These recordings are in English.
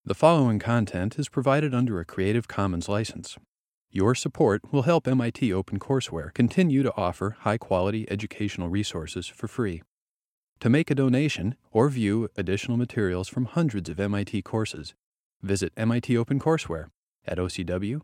The following content is provided under a Creative Commons license. Your support will help MIT OpenCourseware continue to offer high-quality educational resources for free. To make a donation or view additional materials from hundreds of MIT courses, visit MIT OpenCourseware at ocw.mit.edu.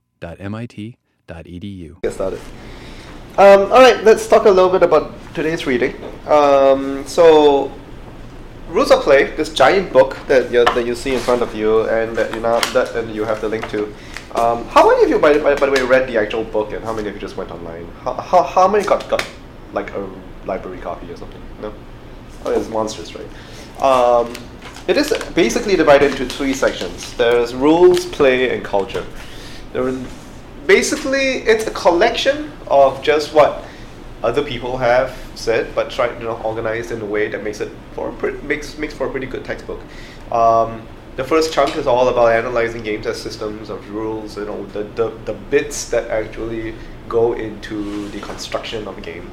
Get started. All right, let's talk a little bit about today's reading. So, Rules of Play, this giant book that you see in front of you, and that you have the link to. How many of you, by the way, read the actual book, and how many of you just went online? How many got like a library copy or something? No, oh, it's monstrous, right? It is basically divided into three sections. There's rules, play, and culture. Basically, it's a collection of just what other people have said, but tried organized in a way that makes for a pretty good textbook. The first chunk is all about analyzing games as systems of rules, the bits that actually go into the construction of a game.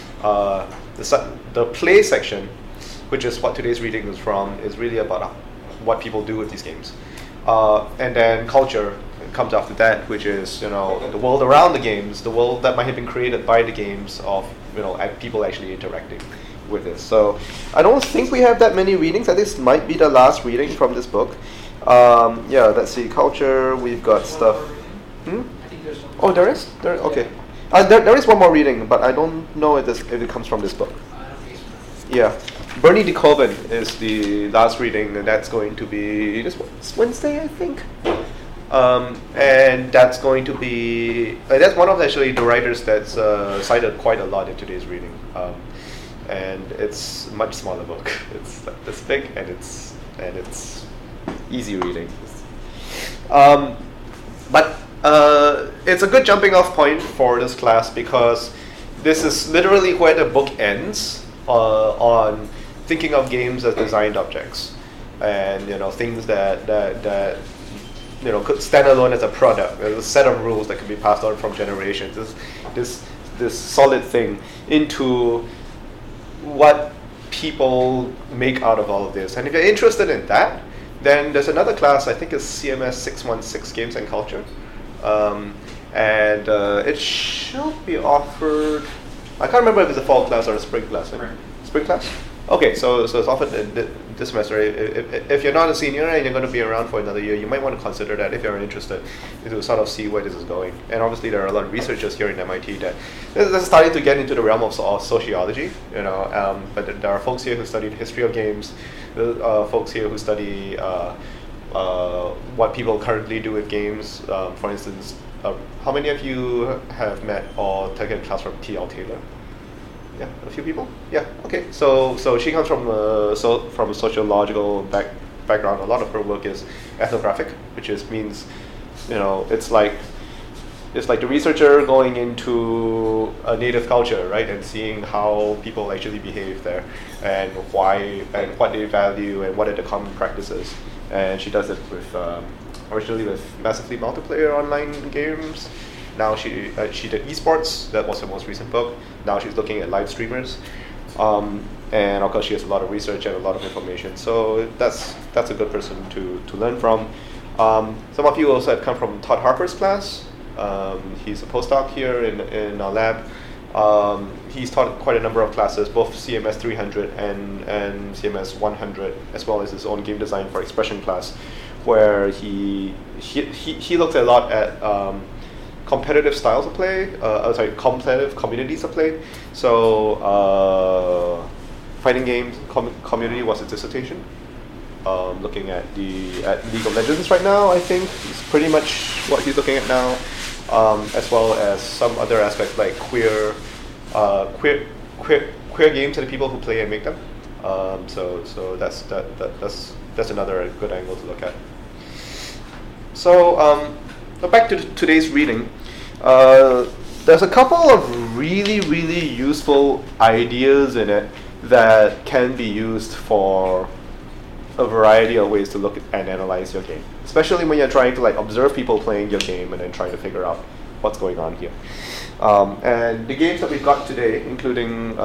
The play section, which is what today's reading is from, is really about what people do with these games. And then culture comes after that, which is the world around the games, the world that might have been created by the games, of people actually interacting with this. So I don't think we have that many readings. This might be the last reading from this book. Let's see. Culture. We've got stuff. Oh, there is. Okay. There is one more reading, but I don't know if it comes from this book. Yeah. Bernie de Koven is the last reading, and that's going to be this Wednesday, I think. And that's going to be that's one of actually the writers that's cited quite a lot in today's reading, and it's a much smaller book. It's like this big, and it's easy reading. But it's a good jumping off point for this class, because this is literally where the book ends on thinking of games as designed objects, and things that could stand alone as a product. There's a set of rules that can be passed on from generations. This solid thing into what people make out of all of this. And if you're interested in that, then there's another class, I think it's CMS 616, Games and Culture. And it should be offered, I can't remember if it's a fall class or a spring class. Right? Spring class? Okay, so it's offered this semester. If you're not a senior and you're going to be around for another year, you might want to consider that if you're interested, to sort of see where this is going. And obviously, there are a lot of researchers here in MIT that this is starting to get into the realm of sociology. But there are folks here who study the history of games. Folks here who study what people currently do with games. For instance, how many of you have met or taken a class from T.L. Taylor? Yeah, a few people. Yeah, okay. So she comes from a sociological background. A lot of her work is ethnographic, which means it's like the researcher going into a native culture, right, and seeing how people actually behave there, and why, and what they value, and what are the common practices. And she does it with originally with massively multiplayer online games. Now she did esports. That was her most recent book. Now she's looking at live streamers, and of course she has a lot of research and a lot of information. So that's a good person to learn from. Some of you also have come from Todd Harper's class. He's a postdoc here in our lab. He's taught quite a number of classes, both CMS 300 and CMS 100, as well as his own game design for expression class, where he looks a lot at competitive styles of play, competitive communities of play. So fighting games community was his dissertation. Looking at League of Legends right now, I think is pretty much what he's looking at now, as well as some other aspects like queer games and the people who play and make them. So that's another good angle to look at. So back to today's reading. There's a couple of really, really useful ideas in it that can be used for a variety of ways to look at and analyze your game, especially when you're trying to observe people playing your game and then trying to figure out what's going on here. And the games that we've got today, including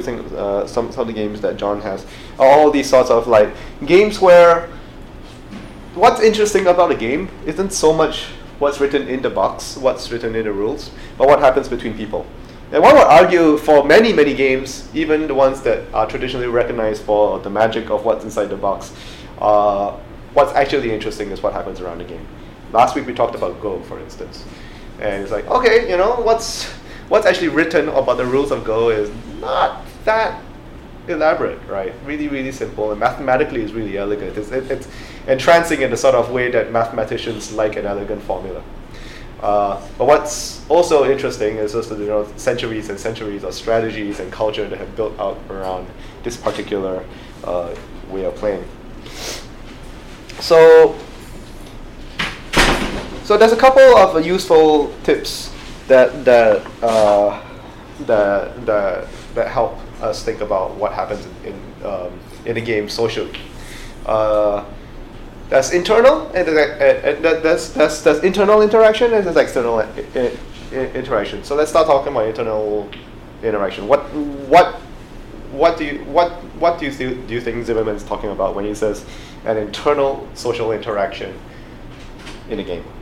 some of the games that John has, are all these sorts of games where what's interesting about a game isn't so much what's written in the box, what's written in the rules, but what happens between people. And one would argue for many, many games, even the ones that are traditionally recognized for the magic of what's inside the box, what's actually interesting is what happens around the game. Last week we talked about Go, for instance. And it's like, okay, you know, what's actually written about the rules of Go is not that elaborate, right? Really, really simple, and mathematically is really elegant. It's entrancing in the sort of way that mathematicians like an elegant formula. But what's also interesting is just the centuries and centuries of strategies and culture that have built out around this particular way of playing. So there's a couple of useful tips that help us think about what happens in a game socially. That's internal, and that's internal interaction, and there's external interaction. So let's start talking about internal interaction. What do you think Zimmerman's talking about when he says an internal social interaction in a game?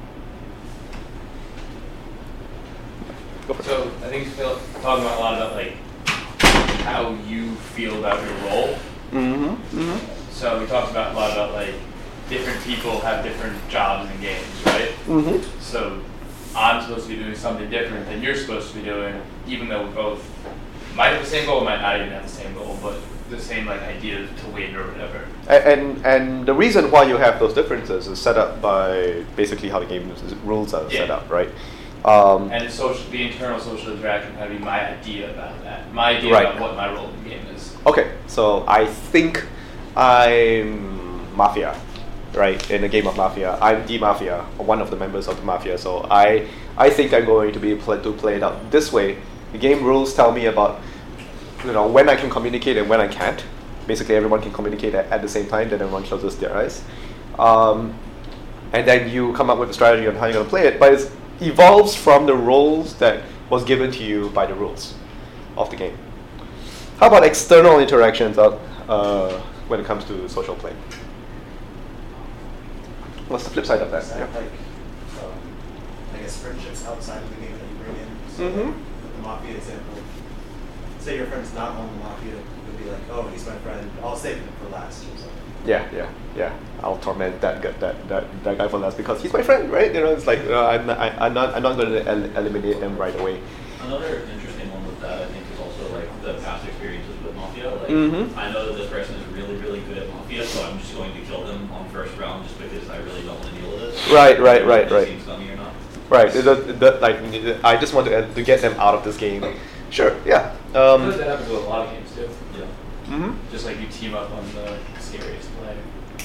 So I think he's talking about a lot about like how you feel about your role. Mm-hmm. Mm-hmm. So he talks about a lot about like different people have different jobs in games, right? Mm-hmm. So I'm supposed to be doing something different than you're supposed to be doing, even though we both might have the same goal, might not even have the same goal, but the same like idea to win or whatever. And the reason why you have those differences is set up by basically how the game rules are set up, right? And the internal social interaction kind of be my idea about that. My idea about what my role in the game is. Okay, so I think I'm Mafia, right? In a game of Mafia. I'm the Mafia, one of the members of the Mafia. So I think I'm going to be able to play it out this way. The game rules tell me about when I can communicate and when I can't. Basically, everyone can communicate at the same time, then everyone closes their eyes. And then you come up with a strategy on how you're going to play it, but it evolves from the roles that was given to you by the rules of the game. How about external interactions when it comes to social play? What's the flip side of that? Yeah. Like, I guess friendships outside of the game that you bring in. So with the Mafia example, say your friend's not on the Mafia, you'll be like, oh, he's my friend, I'll save him for last or something. Yeah. I'll torment that guy for last because he's my friend, right? It's like I'm not going to eliminate them right away. Another interesting one with that, I think, is also like the past experiences with Mafia. Like, I know that this person is really, really good at Mafia, so I'm just going to kill them on first round just because I really don't want to deal with it. Right. It seems funny or not. Right. I just want to get them out of this game. Sure. Yeah. I feel like that happens with a lot of games too. Yeah. Mm-hmm. Just like you team up on the scariest play.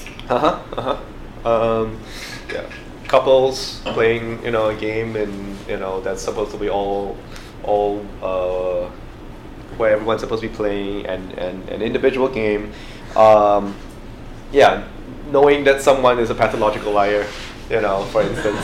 Yeah. Couples playing, a game, and that's supposed to be all where everyone's supposed to be playing an individual game. Yeah, knowing that someone is a pathological liar, for instance.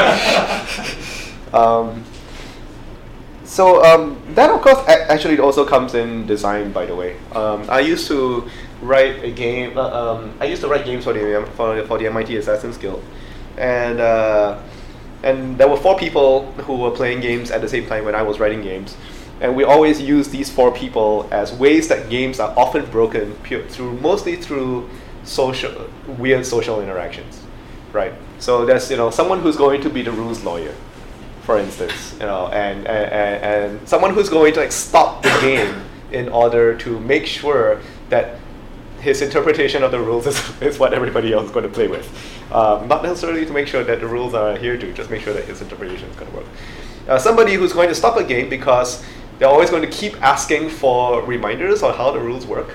So that of course actually also comes in design, by the way. I used to write a game. I used to write games for the MIT Assassin's Guild, and there were 4 people who were playing games at the same time when I was writing games, and we always use these 4 people as ways that games are often broken mostly through weird social interactions, right? So there's someone who's going to be the rules lawyer, for instance, and someone who's going to stop the game in order to make sure that his interpretation of the rules is what everybody else is going to play with. Not necessarily to make sure that the rules are adhered to, just make sure that his interpretation is going to work. Somebody who's going to stop a game because they're always going to keep asking for reminders on how the rules work.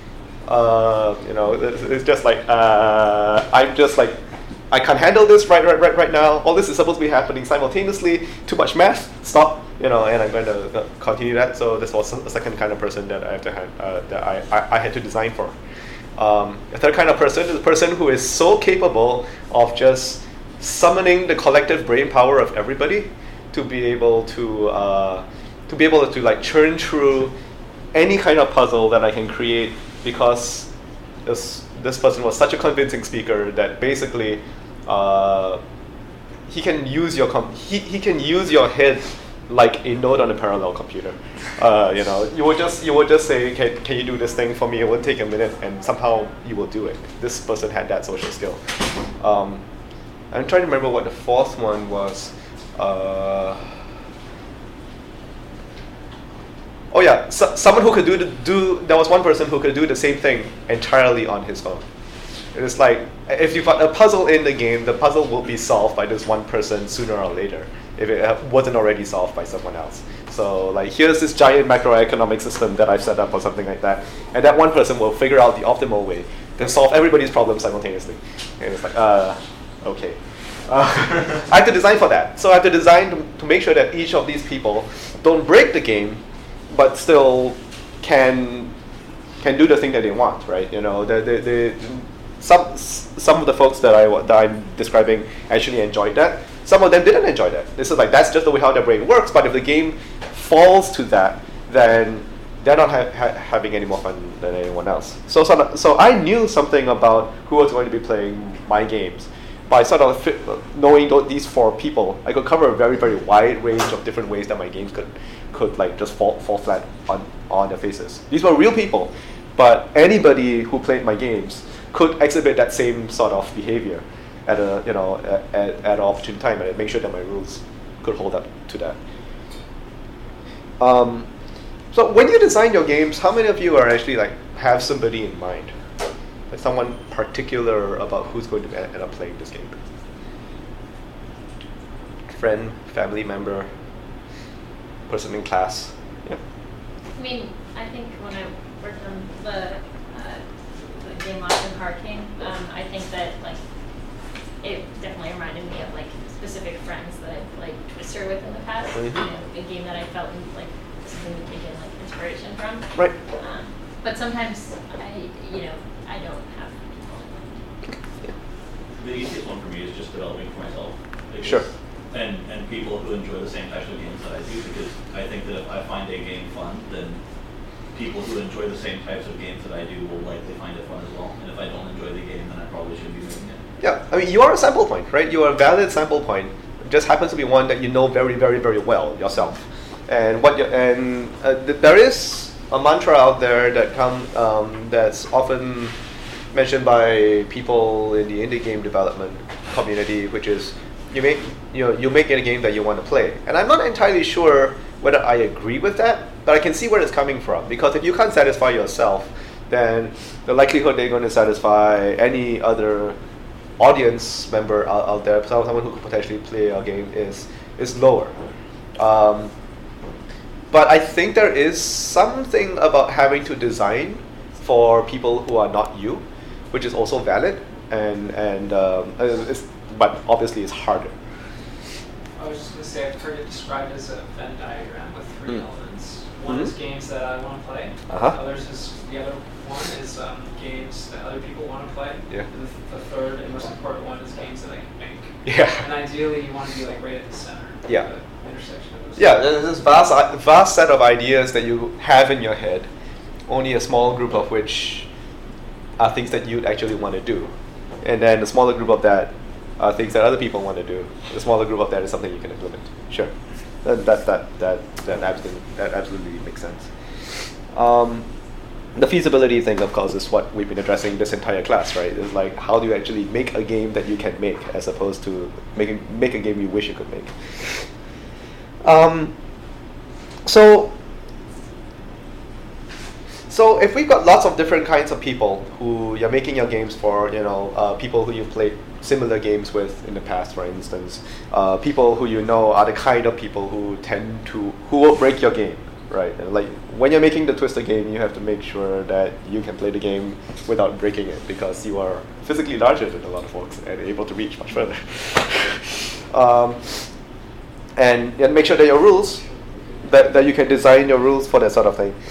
It's just like, I'm just like, I can't handle this right now. All this is supposed to be happening simultaneously. Too much math. Stop. And I'm going to continue that. So this was a second kind of person that I had to design for. A third kind of person is a person who is so capable of just summoning the collective brain power of everybody to be able to like churn through any kind of puzzle that I can create, because this person was such a convincing speaker that basically he can use he can use your head like a node on a parallel computer. You would just say, can you do this thing for me? It would take a minute, and somehow you will do it. This person had that social skill. I'm trying to remember what the fourth one was. Oh yeah, someone who could there was one person who could do the same thing entirely on his own. It is like, if you've got a puzzle in the game, the puzzle will be solved by this one person sooner or later, if it wasn't already solved by someone else. So like, here's this giant macroeconomic system that I've set up or something like that, and that one person will figure out the optimal way to solve everybody's problems simultaneously. And it's like, okay. I have to design for that. So I have to design to make sure that each of these people don't break the game, but still can do the thing that they want, right? Some of the folks that I'm describing actually enjoyed that. Some of them didn't enjoy that. This is like, that's just the way how their brain works. But if the game falls to that, then they're not having any more fun than anyone else. So I knew something about who was going to be playing my games. By sort of knowing these four people, I could cover a very, very wide range of different ways that my games could like just fall flat on their faces. These were real people, but anybody who played my games could exhibit that same sort of behavior at an opportune time, and make sure that my rules could hold up to that. So when you design your games, how many of you are actually like have somebody in mind? Like someone particular about who's going to end up playing this game? Friend, family member, person in class? Yeah. I mean, I think when I worked on the game Lost in Card King, I think that like it definitely reminded me of like specific friends that I've like Twister with in the past. Mm-hmm. A game that I felt like something to take in like inspiration from. Right. But sometimes I don't have. The easiest one for me is just developing for myself. Sure. And people who enjoy the same types of games that I do, because I think that if I find a game fun, then people who enjoy the same types of games that I do will likely find it fun as well. And if I don't enjoy the game, then I probably shouldn't be making it. Yeah, I mean, you are a sample point, right? You are a valid sample point. It just happens to be one that you know very, very, very well yourself. And there is a mantra out there that that's often mentioned by people in the indie game development community, which is you make it a game that you want to play. And I'm not entirely sure whether I agree with that, but I can see where it's coming from. Because if you can't satisfy yourself, then the likelihood they're going to satisfy any other audience member out there, someone who could potentially play a game, is lower. But I think there is something about having to design for people who are not you, which is also valid, but obviously it's harder. I was just going to say, I've heard it described as a Venn diagram with three elements. One is games that I want to play. The other one is games that other people want to play. Yeah. And the third and most important one is games that I can make. Yeah. And ideally, you want to be like right at the center. Yeah. The intersection of those. Yeah, there's this vast set of ideas that you have in your head, only a small group of which are things that you'd actually want to do. And then the smaller group of that are things that other people want to do. The smaller group of that is something you can implement. Sure. That absolutely makes sense. The feasibility thing, of course, is what we've been addressing this entire class, right? It's like, how do you actually make a game that you can make, as opposed to make a game you wish you could make. So if we've got lots of different kinds of people who you're making your games for, people who you've played similar games with in the past, for instance, people who you know are the kind of people who will break your game, right? And like when you're making the Twister game, you have to make sure that you can play the game without breaking it, because you are physically larger than a lot of folks and able to reach much further. And make sure that your rules, that you can design your rules for that sort of thing.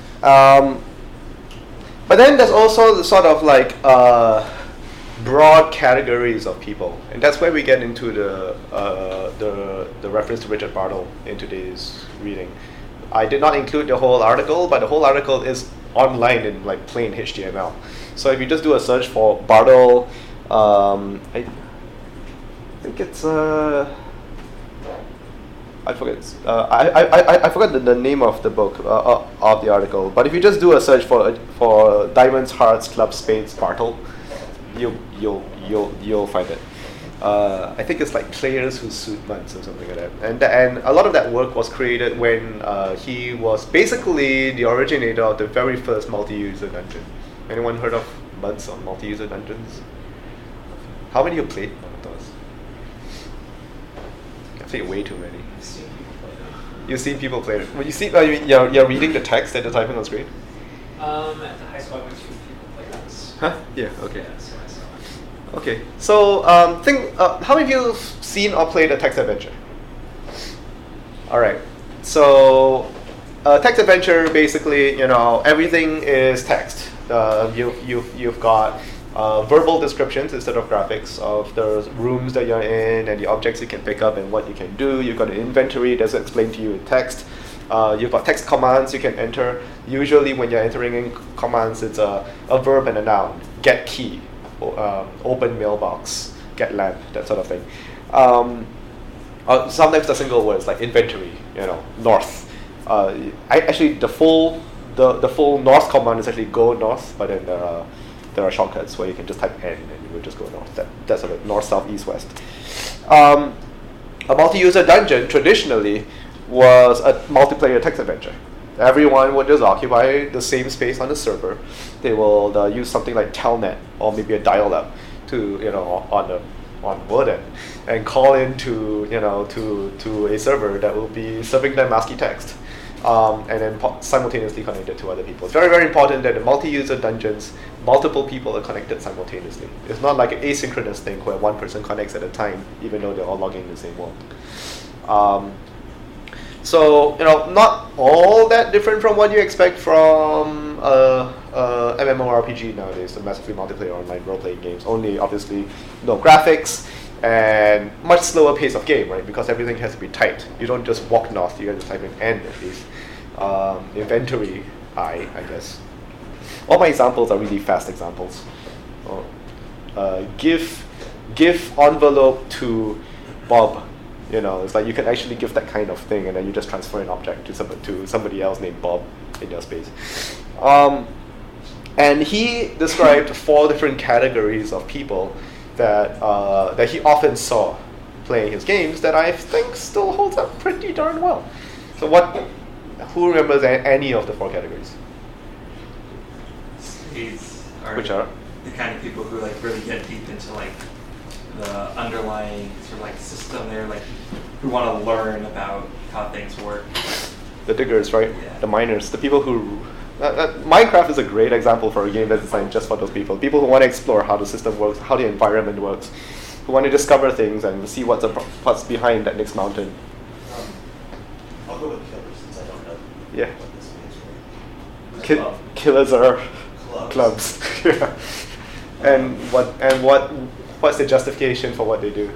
But then there's also the sort of like broad categories of people, and that's where we get into the reference to Richard Bartle in today's reading. I did not include the whole article, but the whole article is online in like plain HTML. So if you just do a search for Bartle, I think it's I forget. I forgot the name of the book of the article. But if you just do a search for diamonds, hearts, clubs, spades, Bartle, you'll find it. I think it's like Players Who Suit Muds or something like that. And a lot of that work was created when he was basically the originator of the very first multi-user dungeon. Anyone heard of Muds or multi-user dungeons? How many you played one of those? I played way too many. You've seen people play it. Well, you see, you're reading the text that they're typing on screen? At the high school, I went to people play this. Huh? Yeah, okay. Yeah, so I saw it. Okay, so how many of you have seen or played a text adventure? All right, so text adventure, basically, everything is text. You've got verbal descriptions instead of graphics of the rooms that you're in and the objects you can pick up and what you can do. You've got an inventory that's explained to you in text. You've got text commands you can enter. Usually when you're entering in commands, it's a verb and a noun. Get key, open mailbox, get lamp, that sort of thing. Sometimes the single words like inventory, north. Actually, the full north command is actually go north, but then there are shortcuts where you can just type N and you will just go north. That's sort of north, south, east, west. A multi-user dungeon traditionally was a multiplayer text adventure. Everyone would just occupy the same space on the server. They will use something like Telnet or maybe a dial-up to on word end and call in to a server that will be serving them ASCII text. And then simultaneously connected to other people. It's very, very important that in multi-user dungeons, multiple people are connected simultaneously. It's not like an asynchronous thing where one person connects at a time, even though they're all logging in the same world. So, not all that different from what you expect from MMORPG nowadays, the massively multiplayer online role-playing games. Only, obviously, no graphics and much slower pace of game, right? Because everything has to be typed. You don't just walk north, you have to type in N at least. Inventory, I guess. All my examples are really fast examples. Give envelope to Bob. It's like you can actually give that kind of thing, and then you just transfer an object to somebody else named Bob in your space. And he described 4 different categories of people that he often saw playing his games that I think still holds up pretty darn well. So who remembers any of the 4 categories? Spades are Which are? the kind of people who really get deep into the underlying sort of system there, who want to learn about how things work. The diggers, right? Yeah. The miners, the people who... Minecraft is a great example for a game that's designed just for those people. People who want to explore how the system works, how the environment works, who want to discover things and see what's behind that next mountain. I'll go with killers since I don't know what this means for. Killers are clubs. Yeah. And what's the justification for what they do?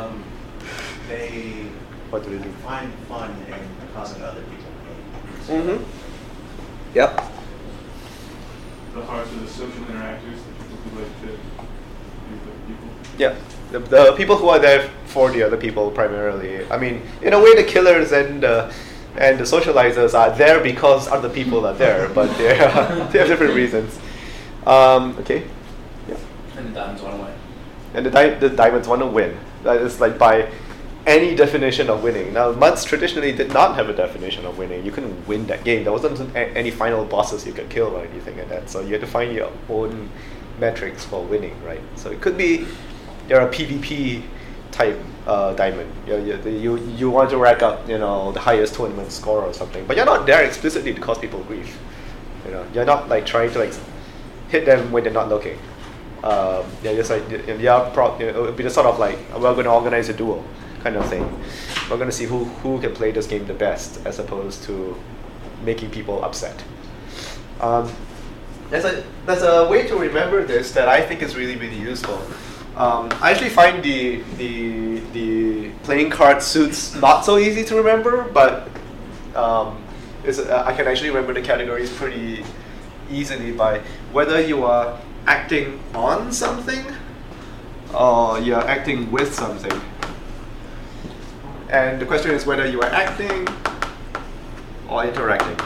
What do they do? Find fun in causing other people pain. Mm-hmm. Yep. The hearts of the social interactors, the people who like to be with people. Yeah, the people who are there for the other people primarily. I mean, in a way, the killers and the socializers are there because other people are there, but they have different reasons. Okay. Yeah. And the diamonds want to win. And the diamonds want to win. That is by any definition of winning. Now, Muds traditionally did not have a definition of winning. You couldn't win that game. There wasn't any final bosses you could kill or anything like that. So you had to find your own metrics for winning, right? So it could be you're a PvP type diamond. You want to rack up the highest tournament score or something, but you're not there explicitly to cause people grief. You're not trying to hit them when they're not looking. Just it would be the sort of we're going to organize a duel kind of thing. We're going to see who can play this game the best, as opposed to making people upset. There's a way to remember this that I think is really, really useful. I actually find the playing card suits not so easy to remember, but I can actually remember the categories pretty easily by whether you are acting on something, or you're acting with something. And the question is whether you are acting or interacting.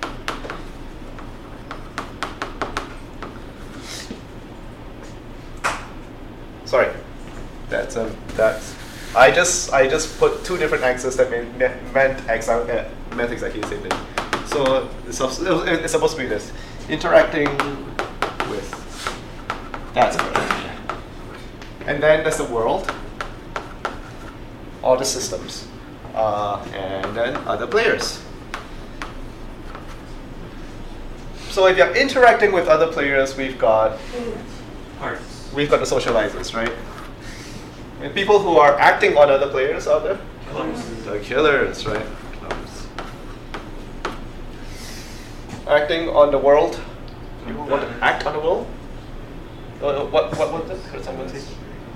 Sorry, that's I just put two different axes that meant exactly the same thing. So it's supposed to be this: interacting with. That's it. And then there's the world, all the systems, and then other players. So if you're interacting with other players, we've got the socializers, right? And people who are acting on other players are the killers, right? Acting on the world. You want to act on the world? What this? Heard someone say?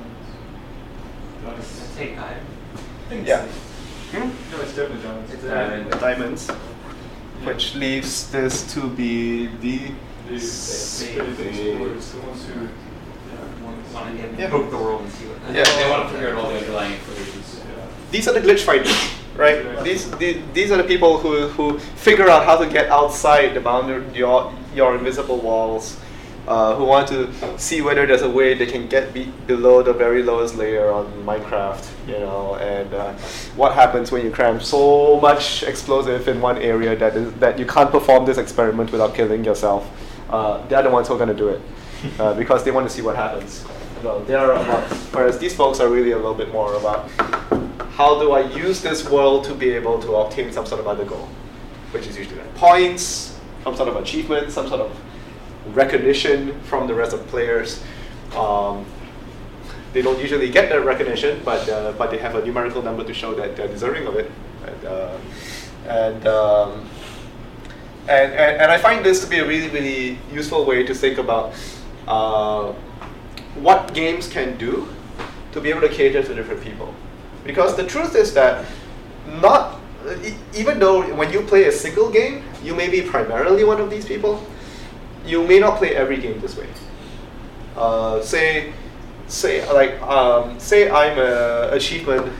Take time. Yeah. No, it's definitely diamonds. It's diamonds. Which leaves this to be the explorers, the ones who want to poke the world and see what. They want to figure out all the underlying equations. These are the glitch fighters, right? These are the people who figure out how to get outside the boundary, your invisible walls, who want to see whether there's a way they can get below the very lowest layer on Minecraft, and what happens when you cram so much explosive in one area that you can't perform this experiment without killing yourself. They're the ones who are going to do it because they want to see what happens. Whereas these folks are really a little bit more about how do I use this world to be able to obtain some sort of other goal, which is usually like points, some sort of achievement, some sort of recognition from the rest of the players. They don't usually get that recognition, but they have a numerical number to show that they're deserving of it. And I find this to be a really, really useful way to think about what games can do to be able to cater to different people. Because the truth is that even though when you play a single game, you may be primarily one of these people, you may not play every game this way. Say I'm a achievement,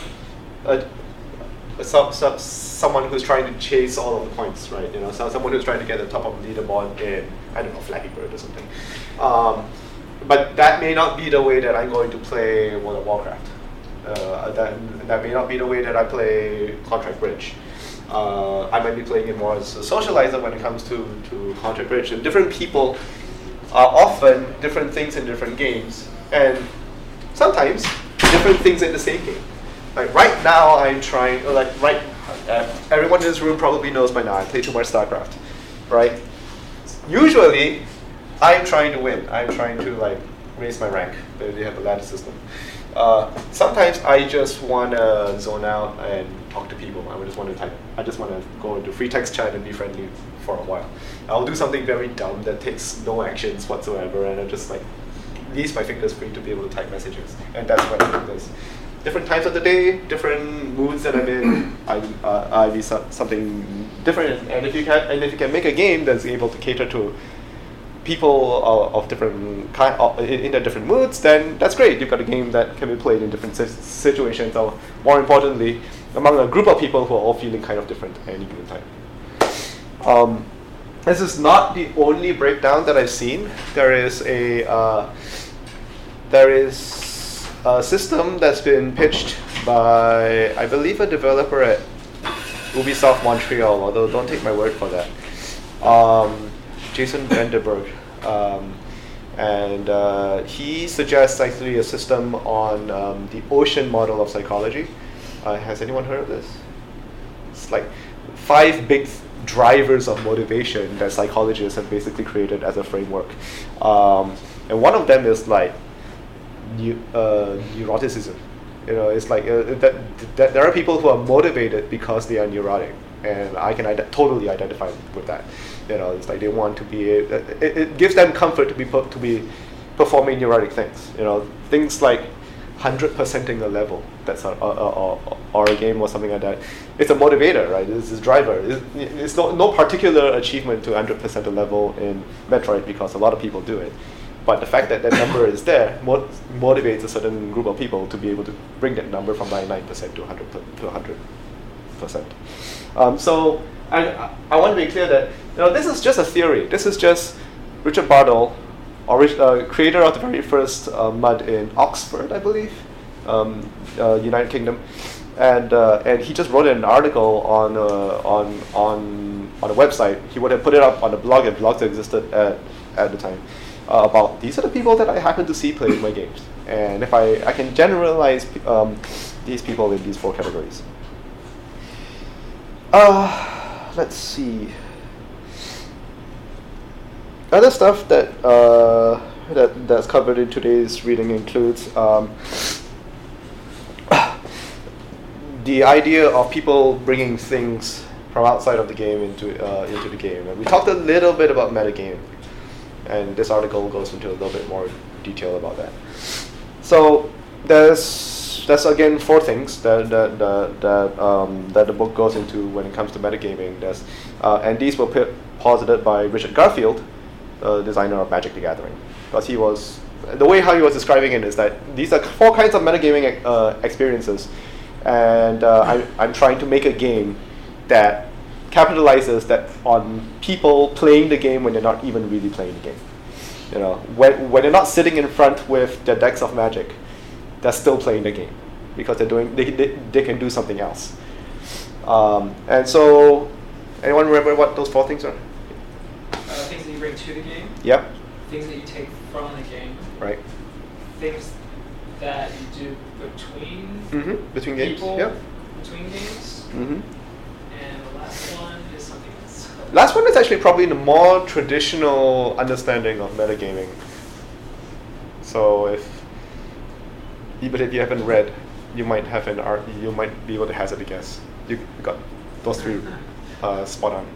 someone who's trying to chase all of the points, right? Someone who's trying to get the top of the leaderboard in, I don't know, Flappy Bird or something. But that may not be the way that I'm going to play World of Warcraft. That may not be the way that I play Contract Bridge. I might be playing it more as a socializer when it comes to Contract Bridge. And different people are often different things in different games, and sometimes different things in the same game. Like right now, I'm trying. Everyone in this room probably knows by now I play too much StarCraft, right? Usually, I'm trying to win. I'm trying to raise my rank. They have a ladder system. Sometimes I just want to zone out and talk to people. I just want to go into free text chat and be friendly for a while. I'll do something very dumb that takes no actions whatsoever, and I just leaves my fingers free to be able to type messages. And that's what I do this. Different times of the day, different moods that I'm in, I be something different. And if you can make a game that's able to cater to people of different in their different moods, then that's great. You've got a game that can be played in different situations, or more importantly, among a group of people who are all feeling kind of different at any given time. This is not the only breakdown that I've seen. There is a system that's been pitched by, I believe, a developer at Ubisoft Montreal, although don't take my word for that. Jason Vanderberg, and he suggests actually a system on the ocean model of psychology. Has anyone heard of this? It's like 5 big drivers of motivation that psychologists have basically created as a framework, and one of them is neuroticism. It's that there are people who are motivated because they are neurotic, and I can totally identify with that. It's like they want to be. It gives them comfort to be performing neurotic things. Things like 100%ing a level that's or a game or something like that. It's a motivator, right? It's this driver. It's no particular achievement to 100% a level in Metroid because a lot of people do it. But the fact that that number is there motivates a certain group of people to be able to bring that number from 99% to 100%. So I want to be clear that this is just a theory. This is just Richard Bardell, creator of the very first MUD in Oxford, I believe, United Kingdom, and he just wrote an article on a website. He would have put it up on a blog if blogs existed at the time. About these are the people that I happen to see play my games, and if I can generalize these people in these 4 categories. Let's see. Other stuff that's covered in today's reading includes the idea of people bringing things from outside of the game into the game, and we talked a little bit about metagaming. And this article goes into a little bit more detail about that. So that's again 4 things that the book goes into when it comes to metagaming. And these were posited by Richard Garfield, the designer of Magic the Gathering, because the way how he was describing it is that these are 4 kinds of metagaming experiences, and I'm trying to make a game that capitalizes that on people playing the game when they're not even really playing the game. When they're not sitting in front with their decks of Magic, they're still playing the game because they can do something else. And so, anyone remember what those 4 things are? Things that you bring to the game. Yep. Things that you take from the game. Right. Things that you do between games. People, yep. Between games. Mm-hmm. And the last one is something else. Last one is actually probably the more traditional understanding of metagaming. So even if you haven't read, you might be able to hazard a guess. You got those 3 spot on.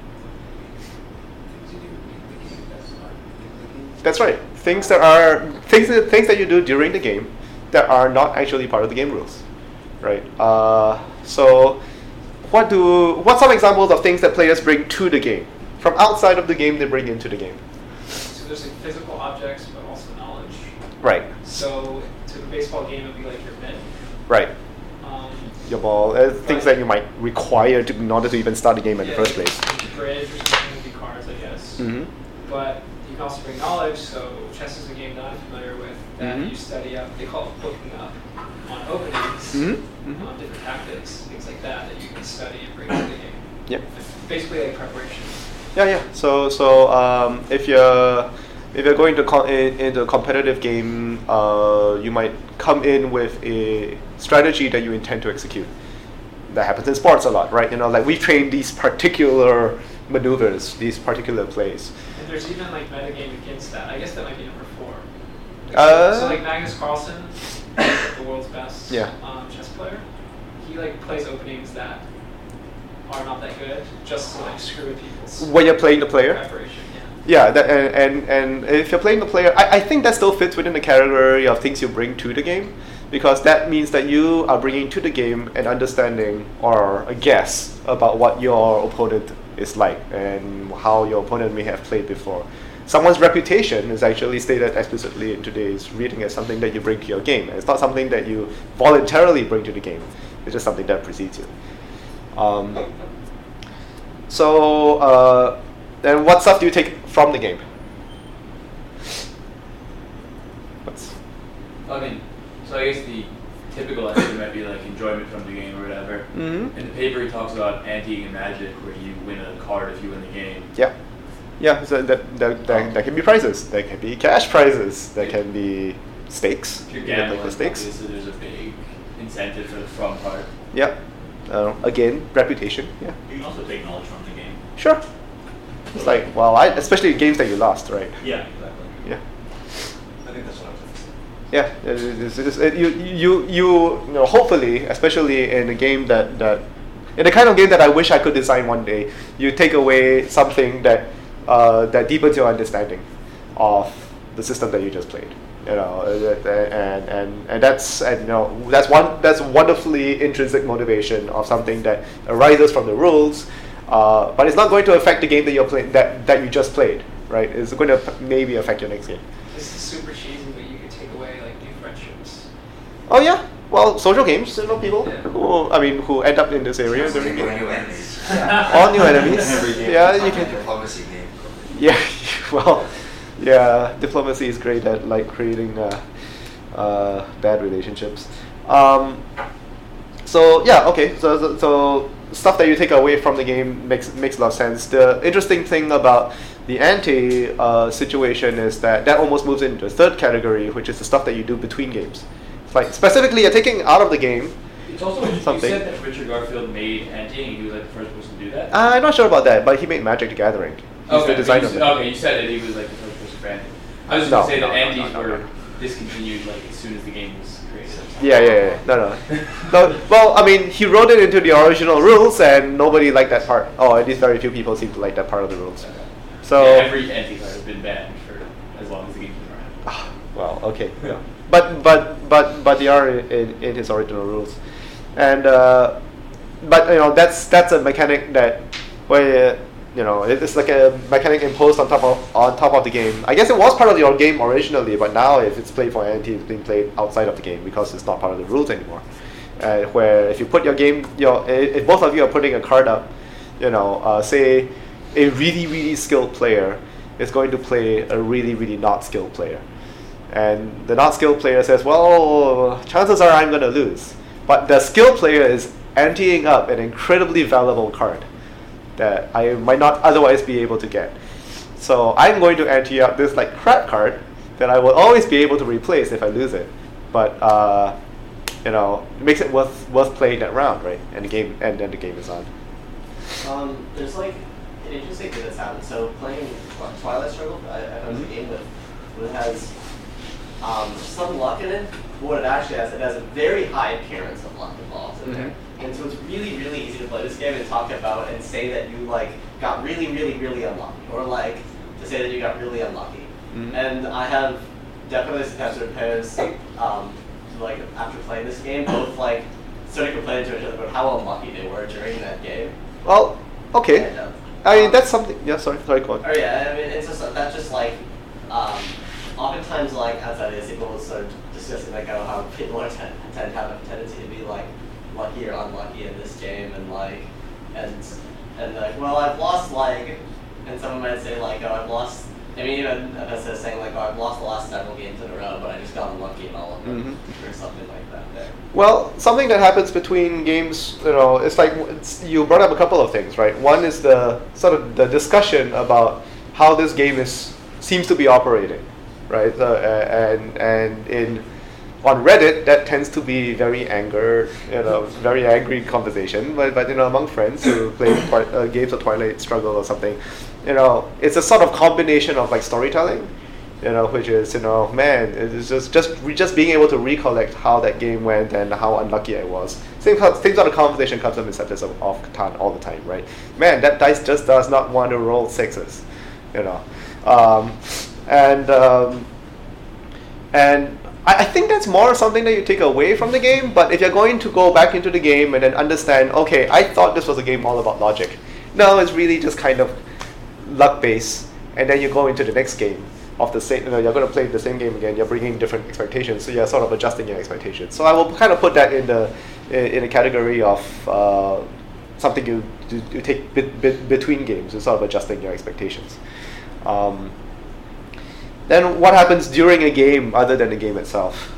That's right. Things that you do during the game that are not actually part of the game rules, right? So. What's some examples of things that players bring to the game? From outside of the game, they bring into the game. So there's physical objects, but also knowledge. Right. So to the baseball game, it would be like your mitt. Right. Your ball, things that you might require in order to even start the game in the first place. Bridge or something would be cards, I guess. Mm-hmm. But you can also bring knowledge. So chess is a game that I'm familiar with that you study up. They call it booking up on openings, different tactics, things like that you can study and bring to the game. Yep. It's basically like preparation. Yeah. So if you're going into a competitive game, you might come in with a strategy that you intend to execute. That happens in sports a lot, right? Like we train these particular maneuvers, these particular plays. And there's even like metagame against that. I guess that might be number 4. So like Magnus Carlsen, the world's best chess player, he like plays openings that are not that good just to like screw with people's when you're playing the player. Preparation, yeah. And if you're playing the player, I think that still fits within the category of things you bring to the game, because that means that you are bringing to the game an understanding or a guess about what your opponent is like and how your opponent may have played before. Someone's reputation is actually stated explicitly in today's reading as something that you bring to your game. It's not something that you voluntarily bring to the game. It's just something that precedes you. Then what stuff do you take from the game? So I guess the typical answer might be like enjoyment from the game or whatever. Mm-hmm. In the paper, he talks about anti-game magic, where you win a card if you win the game. Yeah. So that can be prizes. There can be cash prizes. There can be stakes. If you're gambling, obviously there's a big incentive for the from part. Yeah. Again, reputation. Yeah. You can also take knowledge from the game. Sure. It's like, especially games that you lost, right? Yeah, exactly. Yeah. I think that's what I was saying. Yeah, you hopefully, especially in a game that in the kind of game that I wish I could design one day, you take away something that deepens your understanding of the system that you just played. And that's wonderfully intrinsic motivation of something that arises from the rules, but it's not going to affect the game that you're playing that you just played, right? It's going to maybe affect your next game. this is super cheesy, but you could take away like new friendships. Oh yeah. Well, social games, people Yeah. who end up in this area during New game. enemies. All new enemies. Every game Yeah, is you like a can. diplomacy game. Yeah. Well, yeah. Diplomacy is great at like creating bad relationships. So yeah. Okay. So stuff that you take away from the game makes a lot of sense. The interesting thing about the anti situation is that almost moves into a third category, which is the stuff that you do between games. Like specifically, you're taking out of the game. It's also interesting. Something. You said that Richard Garfield made Anti, and he was like the first person to do that. I'm not sure about that, but he made Magic the Gathering. He's the designer of it. Okay, you said that he was like the first person for Anti. I was just No, gonna say that no, Antis no. were discontinued like as soon as the game was created. Yeah. No. Well, I mean, he wrote it into the original rules, and nobody liked that part. Oh, at least very few people seem to like that part of the rules. Okay. So. Yeah, every Anti card has been banned for as long as the game's been around. Well, okay. Yeah. But they are in his original rules, and but that's a mechanic that where it's like a mechanic imposed on top of the game. I guess it was part of your game originally, but now if it's played for Anti, it's being played outside of the game because it's not part of the rules anymore. Where if you put if both of you are putting a card up, say a really skilled player is going to play a really not skilled player. And the not skilled player says, well, chances are I'm going to lose. But the skilled player is anteing up an incredibly valuable card that I might not otherwise be able to get. So I'm going to ante up this like crap card that I will always be able to replace if I lose it. But it makes it worth playing that round, right? And then the game is on. There's like an interesting thing that's happened. So playing Twilight Struggle, I found a game that has some luck in it. What it actually has, it has a very high appearance of luck involved in there. And so it's really easy to play this game and talk about and say that you like got really unlucky, or like to say that you got really unlucky. And I have definitely some tested pairs like after playing this game, both like started complaining to each other about how unlucky they were during that game. Well, okay. And, I mean that's something. Yeah, sorry, go on. Oh yeah, I mean it's just that's just like oftentimes like outside of this, people will start discussing like how people tend to have a tendency to be like lucky or unlucky in this game, and like and like, well, I've lost like, and someone might say like, oh, I've lost. I mean, even instead of saying like, oh, I've lost the last several games in a row, but I just got unlucky in all of them, or something like that. There. Well, something that happens between games, it's like you brought up a couple of things, right? One is the sort of the discussion about how this game seems to be operating, right? And on Reddit, that tends to be very angered, very angry conversation. But among friends who play games of Twilight Struggle or something, it's a sort of combination of like storytelling, which is man, it's just being able to recollect how that game went and how unlucky I was. Same sort of conversation comes up in Settlers of Catan all the time, right? Man, that dice just does not want to roll sixes, and I think that's more something that you take away from the game. But if you're going to go back into the game and then understand, okay, I thought this was a game all about logic. No, it's really just kind of luck based. And then you go into the next game of the same. You're going to play the same game again. You're bringing different expectations, so you're sort of adjusting your expectations. So I will kind of put that in the category of something you take between games. You're sort of adjusting your expectations. Then what happens during a game other than the game itself?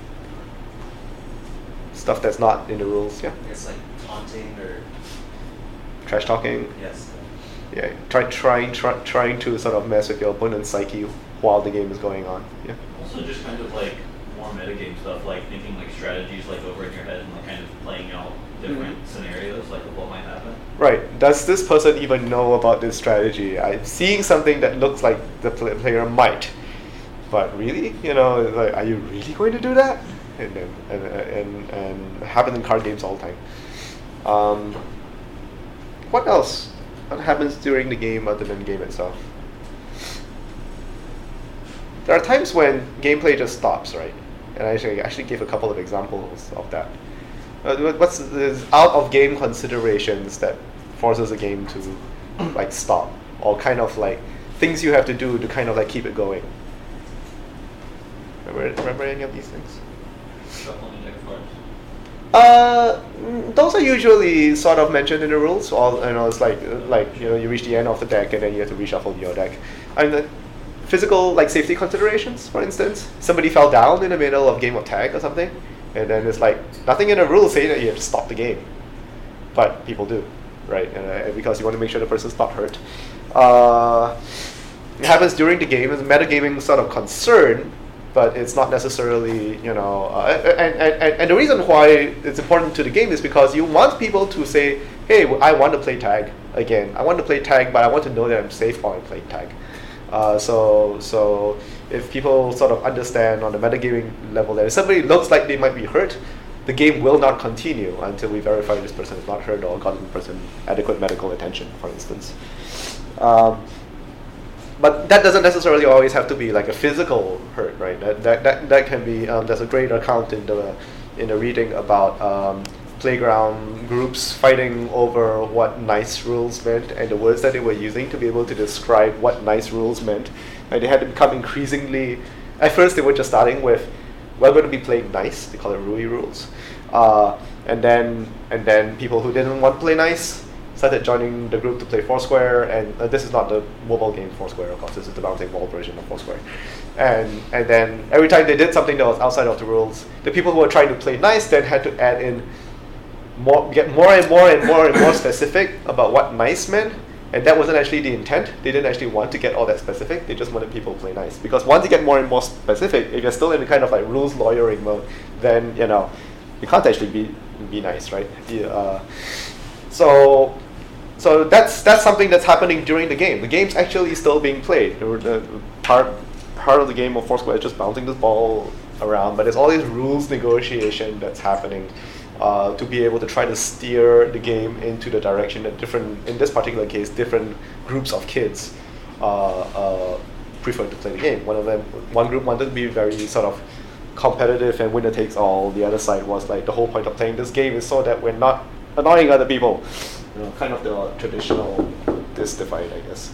Stuff that's not in the rules, yeah? It's like taunting or trash talking. Yes. Yeah, trying to sort of mess with your opponent's psyche while the game is going on. Yeah. Also just kind of like more metagame stuff, like thinking like strategies like over in your head and like kind of playing out different scenarios like of what might happen. Right. Does this person even know about this strategy? I'm seeing something that looks like the player might. But really, like, are you really going to do that? And happens in card games all the time. What else? What happens during the game other than the game itself? There are times when gameplay just stops, right? And I actually gave a couple of examples of that. What's out of game considerations that forces a game to like stop, or kind of like things you have to do to kind of like keep it going? Remember any of these things? Shuffling a deck of cards. Those are usually sort of mentioned in the rules. Or it's like you reach the end of the deck and then you have to reshuffle your deck. The physical safety considerations, for instance, somebody fell down in the middle of a game of tag or something, and then it's like nothing in the rules saying that you have to stop the game, but people do, right? Because you want to make sure the person's not hurt. It happens during the game. It's a metagaming sort of concern, but it's not necessarily, and the reason why it's important to the game is because you want people to say, hey, I want to play tag again. I want to play tag, but I want to know that I'm safe while I'm playing tag. So if people sort of understand on the metagaming level that if somebody looks like they might be hurt, the game will not continue until we verify this person is not hurt or gotten the person adequate medical attention, for instance. But that doesn't necessarily always have to be like a physical hurt, right? That can be. There's a great account in the reading about playground groups fighting over what nice rules meant and the words that they were using to be able to describe what nice rules meant. And they had to become increasingly. At first, they were just starting with, we're going to be playing nice. They call it Rui rules, and then people who didn't want to play nice started joining the group to play Foursquare, and this is not the mobile game Foursquare, of course, this is the bouncing ball version of Foursquare. And then every time they did something that was outside of the rules, the people who were trying to play nice then had to add in get more and more specific about what nice meant, and that wasn't actually the intent. They didn't actually want to get all that specific, they just wanted people to play nice. Because once you get more and more specific, if you're still in the kind of like rules lawyering mode, then you can't actually be nice, right? So that's something that's happening during the game. The game's actually still being played. The part of the game of Foursquare is just bouncing this ball around, but there's all these rules negotiation that's happening to be able to try to steer the game into the direction that in this particular case, different groups of kids prefer to play the game. One group wanted to be very sort of competitive and winner takes all. The other side was like, the whole point of playing this game is so that we're not annoying other people. Kind of the traditional this divide, I guess.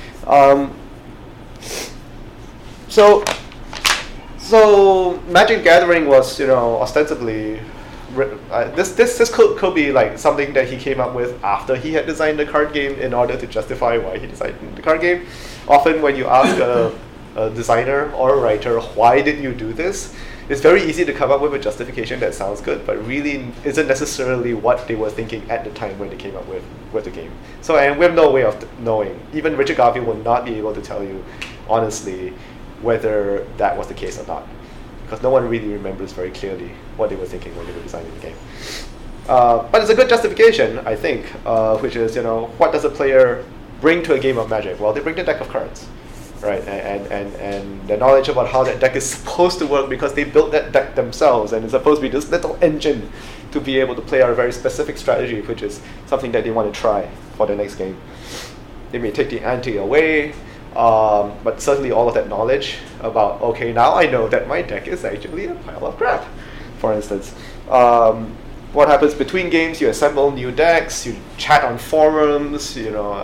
So Magic Gathering was, ostensibly this could be like something that he came up with after he had designed the card game in order to justify why he designed the card game. Often when you ask a designer or a writer, why did you do this? It's very easy to come up with a justification that sounds good, but really isn't necessarily what they were thinking at the time when they came up with the game. So, and we have no way of knowing. Even Richard Garfield will not be able to tell you, honestly, whether that was the case or not. Because no one really remembers very clearly what they were thinking when they were designing the game. But it's a good justification, I think, which is, what does a player bring to a game of Magic? Well, they bring the deck of cards. Right, and the knowledge about how that deck is supposed to work because they built that deck themselves, and it's supposed to be this little engine to be able to play out a very specific strategy, which is something that they want to try for the next game. They may take the ante away, but certainly all of that knowledge about, okay, now I know that my deck is actually a pile of crap, for instance. What happens between games? You assemble new decks, you chat on forums,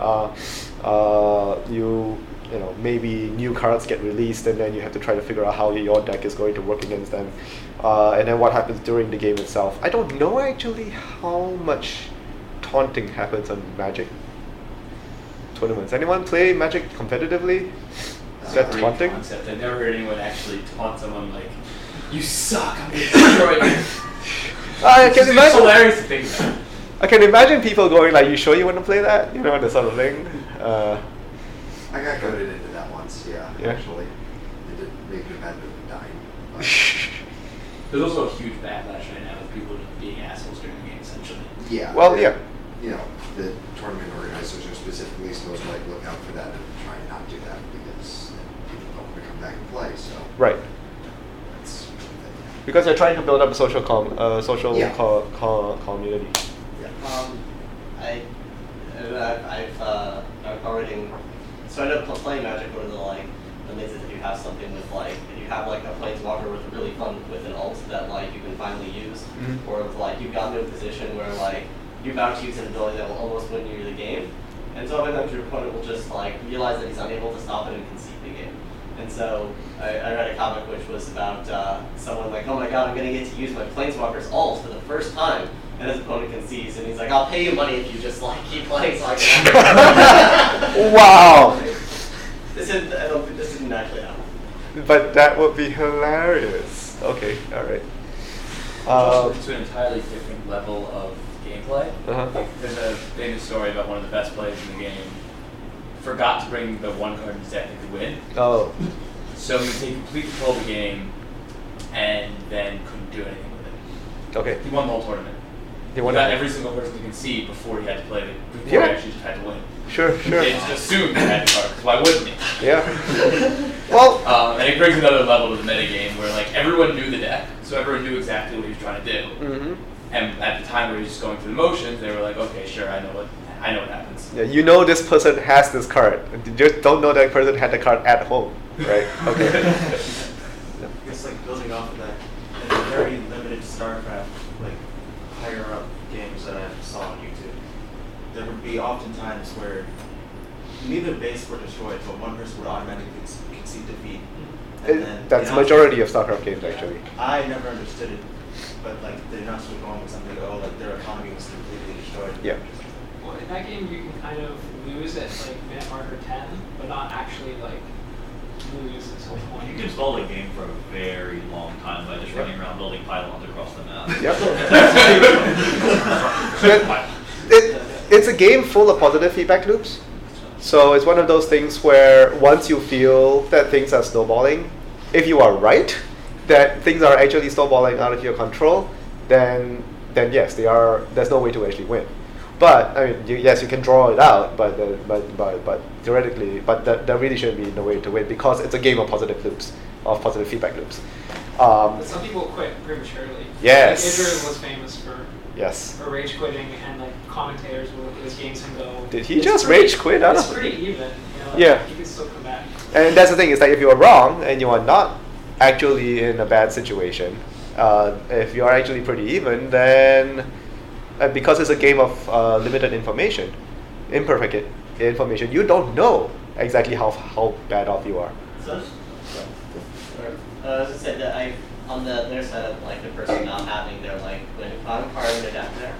maybe new cards get released and then you have to try to figure out how your deck is going to work against them. And then what happens during the game itself. I don't know actually how much taunting happens on Magic tournaments. Anyone play Magic competitively? Is that taunting? Concept. I've never heard anyone actually taunt someone like, you suck, I'm going to destroy you. I can imagine. It's hilarious to think that. I can imagine people going like, you sure you want to play that? That sort of thing. I got goaded into that once, yeah. Actually. It did make me mad at dying. There's also a huge backlash right now with people being assholes during the game, essentially. Yeah. Well, yeah. The tournament organizers are specifically supposed to look out for that and try and not do that because people don't want to come back and play, so. Right. Because they're trying to build up a social community. Yeah. I've already started playing Magic where the things that you have something with if you have a planeswalker with really fun with an ult that you can finally use, or if you've gotten to a position where you're about to use an ability that will almost win you the game, and so sometimes your opponent will just realize that he's unable to stop it and concede the game. And so I read a comic which was about someone like, oh my god, I'm going to get to use my Planeswalker's ult for the first time. And his opponent concedes, and he's like, I'll pay you money if you just like keep playing so I can. Wow. I don't think this didn't actually happen. But that would be hilarious. Okay, all right. To an entirely different level of gameplay. There's a famous story about one of the best players in the game forgot to bring the one card in his deck that could win. Oh. So he complete control of the game and then couldn't do anything with it. Okay. He won the whole tournament. He got every single person to concede before he had to play it. Before he actually just had to win. Sure. They just assumed he had the card, because why wouldn't he? Yeah. Well. And it brings another level to the metagame where like everyone knew the deck, so everyone knew exactly what he was trying to do. Mm-hmm. And at the time where he was just going through the motions, they were like, okay, sure, I know what happens. Yeah, you know this person has this card. You just don't know that person had the card at home, right? Okay. I guess like building off of that, in a very limited StarCraft, like higher up games that I saw on YouTube, there would be often times where neither base were destroyed, but one person would automatically concede defeat. And then that's the majority of StarCraft games, actually. I never understood it, but like the announcers were going with something, like their economy was completely destroyed. Yeah. Well, in that game, you can kind of lose at like minute marker 10, but not actually like lose at some point. You can stall a game for a very long time by just running around building pylons across the map. Yep. It's a game full of positive feedback loops. So it's one of those things where once you feel that things are snowballing, if you are right, that things are actually snowballing out of your control, then yes, there's no way to actually win. But I mean, yes, you can draw it out, but theoretically, there really shouldn't be no way to win because it's a game of positive loops, of positive feedback loops. But some people quit prematurely. Yes. Like Idris was famous for rage quitting, and like commentators will look at his games and go, "Did he just rage quit?" It's pretty even. You know, yeah. He can still come back. And that's the thing is that if you are wrong and you are not actually in a bad situation, if you are actually pretty even, then because it's a game of limited information, imperfect information, you don't know exactly how bad off you are. As I said, that on the other side of like the person not having their like bottom card in their deck there.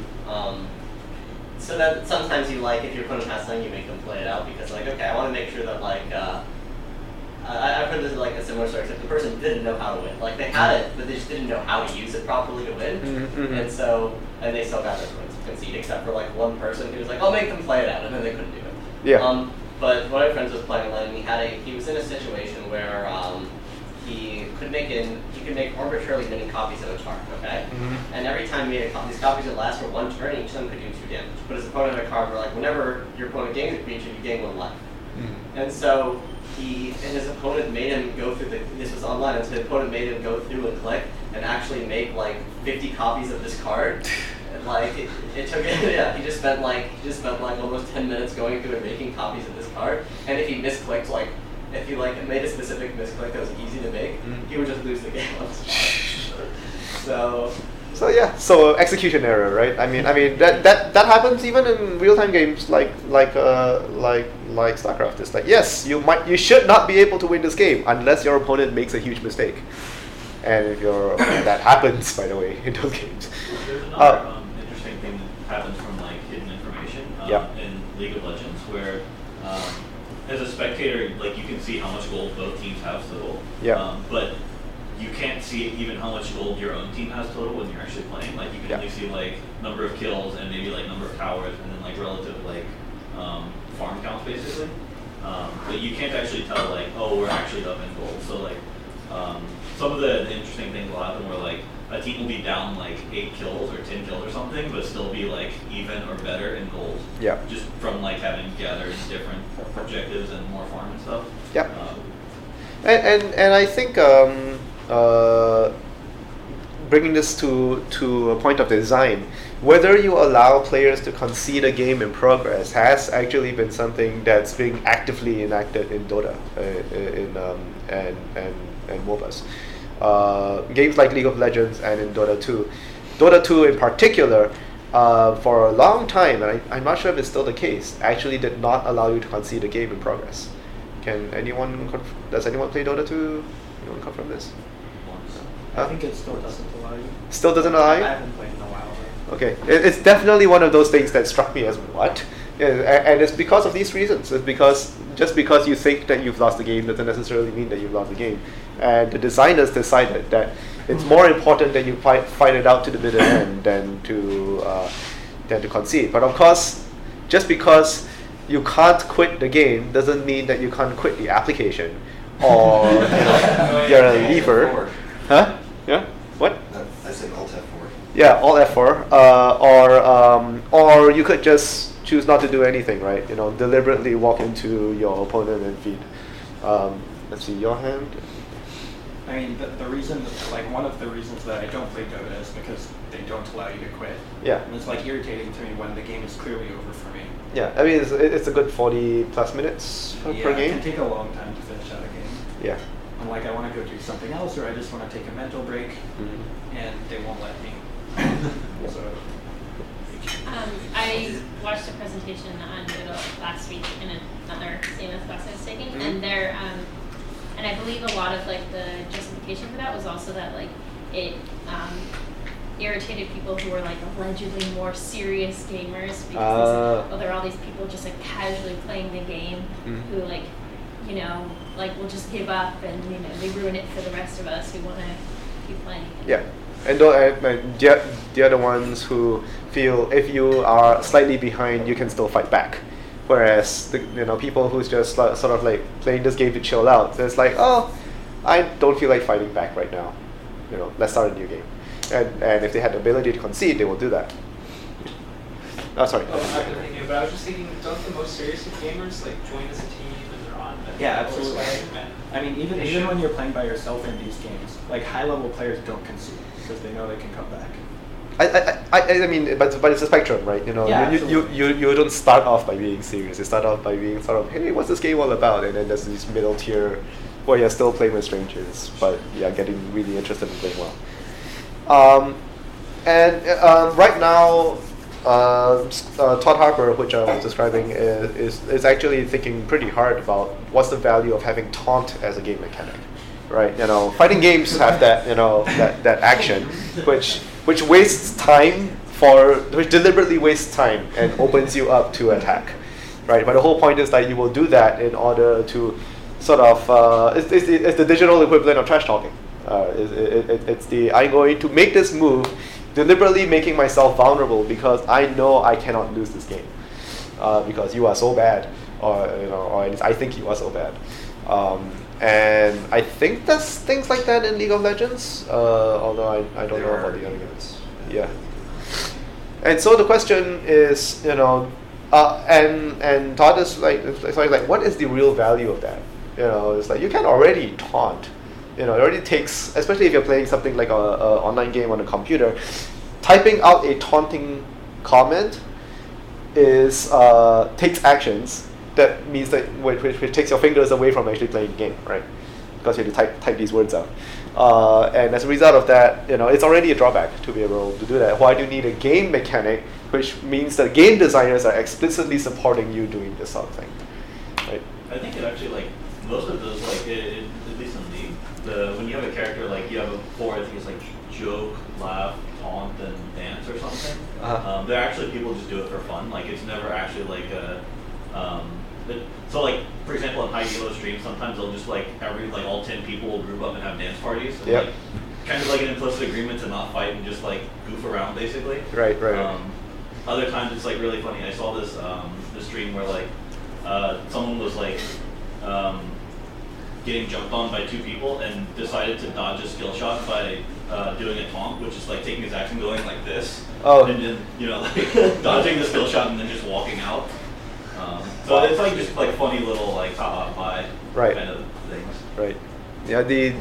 So that sometimes you like if your opponent has something, you make them play it out because like okay, I want to make sure that like I've heard this like a similar story. If the person didn't know how to win, like they had it, but they just didn't know how to use it properly to win, and they still got their points to concede, except for like one person who was like, I'll make them play it out, and then they couldn't do it. Yeah. But one of my friends was playing online, and he was in a situation where he could make arbitrarily many copies of a card, okay? And every time he made these copies would last for one turn, each of them could do 2 damage. But his opponent had a card where like whenever your opponent gains a creature, you gain 1 life. And so his opponent made him go through this was online, and so his opponent made him go through and click and actually make like 50 copies of this card. And like it took he just spent like almost 10 minutes going through and making copies of this card. And if he misclicked, like if he like made a specific misclick that was easy to make, he would just lose the game on the spot. So execution error, right? I mean that happens even in real-time games like StarCraft. It's like yes, you should not be able to win this game unless your opponent makes a huge mistake, and if that happens, by the way, in those games. There's another interesting thing that happens from like hidden information in League of Legends, where as a spectator, like you can see how much gold both teams have total, but you can't see even how much gold your own team has total when you're actually playing. Like you can only see like number of kills and maybe like number of towers and then like relative like farm counts basically. But you can't actually tell like, oh, we're actually up in gold. So like some of the interesting things will happen where like a team will be down like 8 kills or 10 kills or something, but still be like even or better in gold. Yeah. Just from like having gathered different objectives and more farm and stuff. Yeah. And I think bringing this to a point of design, whether you allow players to concede a game in progress has actually been something that's being actively enacted in Dota and MOBAs. Games like League of Legends and in Dota 2. Dota 2 in particular, for a long time, and I'm not sure if it's still the case, actually did not allow you to concede a game in progress. Can anyone does anyone play Dota 2? Anyone confirm this? I think it still doesn't allow you. Still doesn't allow you? I haven't played in a while. Okay, it's definitely one of those things that struck me as what? Yeah, and it's because of these reasons. It's because just because you think that you've lost the game doesn't necessarily mean that you've lost the game. And the designers decided that it's more important that you fight it out to the bitter end than to concede. But of course, just because you can't quit the game doesn't mean that you can't quit the application, or you're a leaver. Huh? Yeah. What? I said Alt F4. Yeah, Alt F4. Or you could just choose not to do anything, right? Deliberately walk into your opponent and feed. Let's see, your hand. I mean, the reason, one of the reasons that I don't play Dota is because they don't allow you to quit. Yeah. And it's irritating to me when the game is clearly over for me. Yeah, I mean, it's a good 40 plus minutes per game. Yeah, it can take a long time to finish out a game. Yeah. I'm I want to go do something else, or I just want to take a mental break, and they won't let me. So. I watched a presentation on Dota last week in another CMS class I was taking, and and I believe a lot of the justification for that was also that it irritated people who were allegedly more serious gamers because there are all these people just casually playing the game who will just give up and they ruin it for the rest of us who want to keep playing. Yeah. And the other ones who feel if you are slightly behind, you can still fight back. Whereas people who's just playing this game to chill out, so it's oh, I don't feel like fighting back right now. Let's start a new game. And if they had the ability to concede, they will do that. Oh, sorry. But I was just thinking, don't the most serious gamers join as a team and they're on? Yeah, absolutely. I mean, even when you're playing by yourself in these games, high-level players don't concede because they know they can come back. I mean, but it's a spectrum, right? Yeah, you don't start off by being serious. You start off by being hey, what's this game all about? And then there's this middle tier where you're still playing with strangers, but you're getting really interested in playing well. Right now, Todd Harper, which I was describing, is actually thinking pretty hard about what's the value of having taunt as a game mechanic, right? Fighting games have that that action, which wastes time which deliberately wastes time and opens you up to attack, right? But the whole point is that you will do that in order to sort of it's the digital equivalent of trash talking. It's the I'm going to make this move, deliberately making myself vulnerable because I know I cannot lose this game because you are so bad, or I think you are so bad. And I think there's things like that in League of Legends, although I don't know about the other games. Yeah. And so the question is, and Todd is what is the real value of that? It's you can already taunt. It already takes, especially if you're playing something like a online game on a computer, typing out a taunting comment takes actions. That means that which takes your fingers away from actually playing the game, right? Because you have to type these words out. And as a result of that, it's already a drawback to be able to do that. Why do you need a game mechanic, which means that game designers are explicitly supporting you doing this sort of thing, right? I think it actually most of those at least in League, when you have a character you have a four, I think it's joke, laugh, taunt, and dance or something. There are actually people just do it for fun. It's never actually so for example in High Elo stream, sometimes they'll just all 10 people will group up and have dance parties. And, kind of an implicit agreement to not fight and just goof around basically. Right. Other times it's really funny. I saw this stream where someone was getting jumped on by two people and decided to dodge a skill shot by doing a taunt, which is taking his action going like this. Oh. And then dodging the skill shot and then just walking out. So it's just funny little haha bye kind of things. Right. Yeah.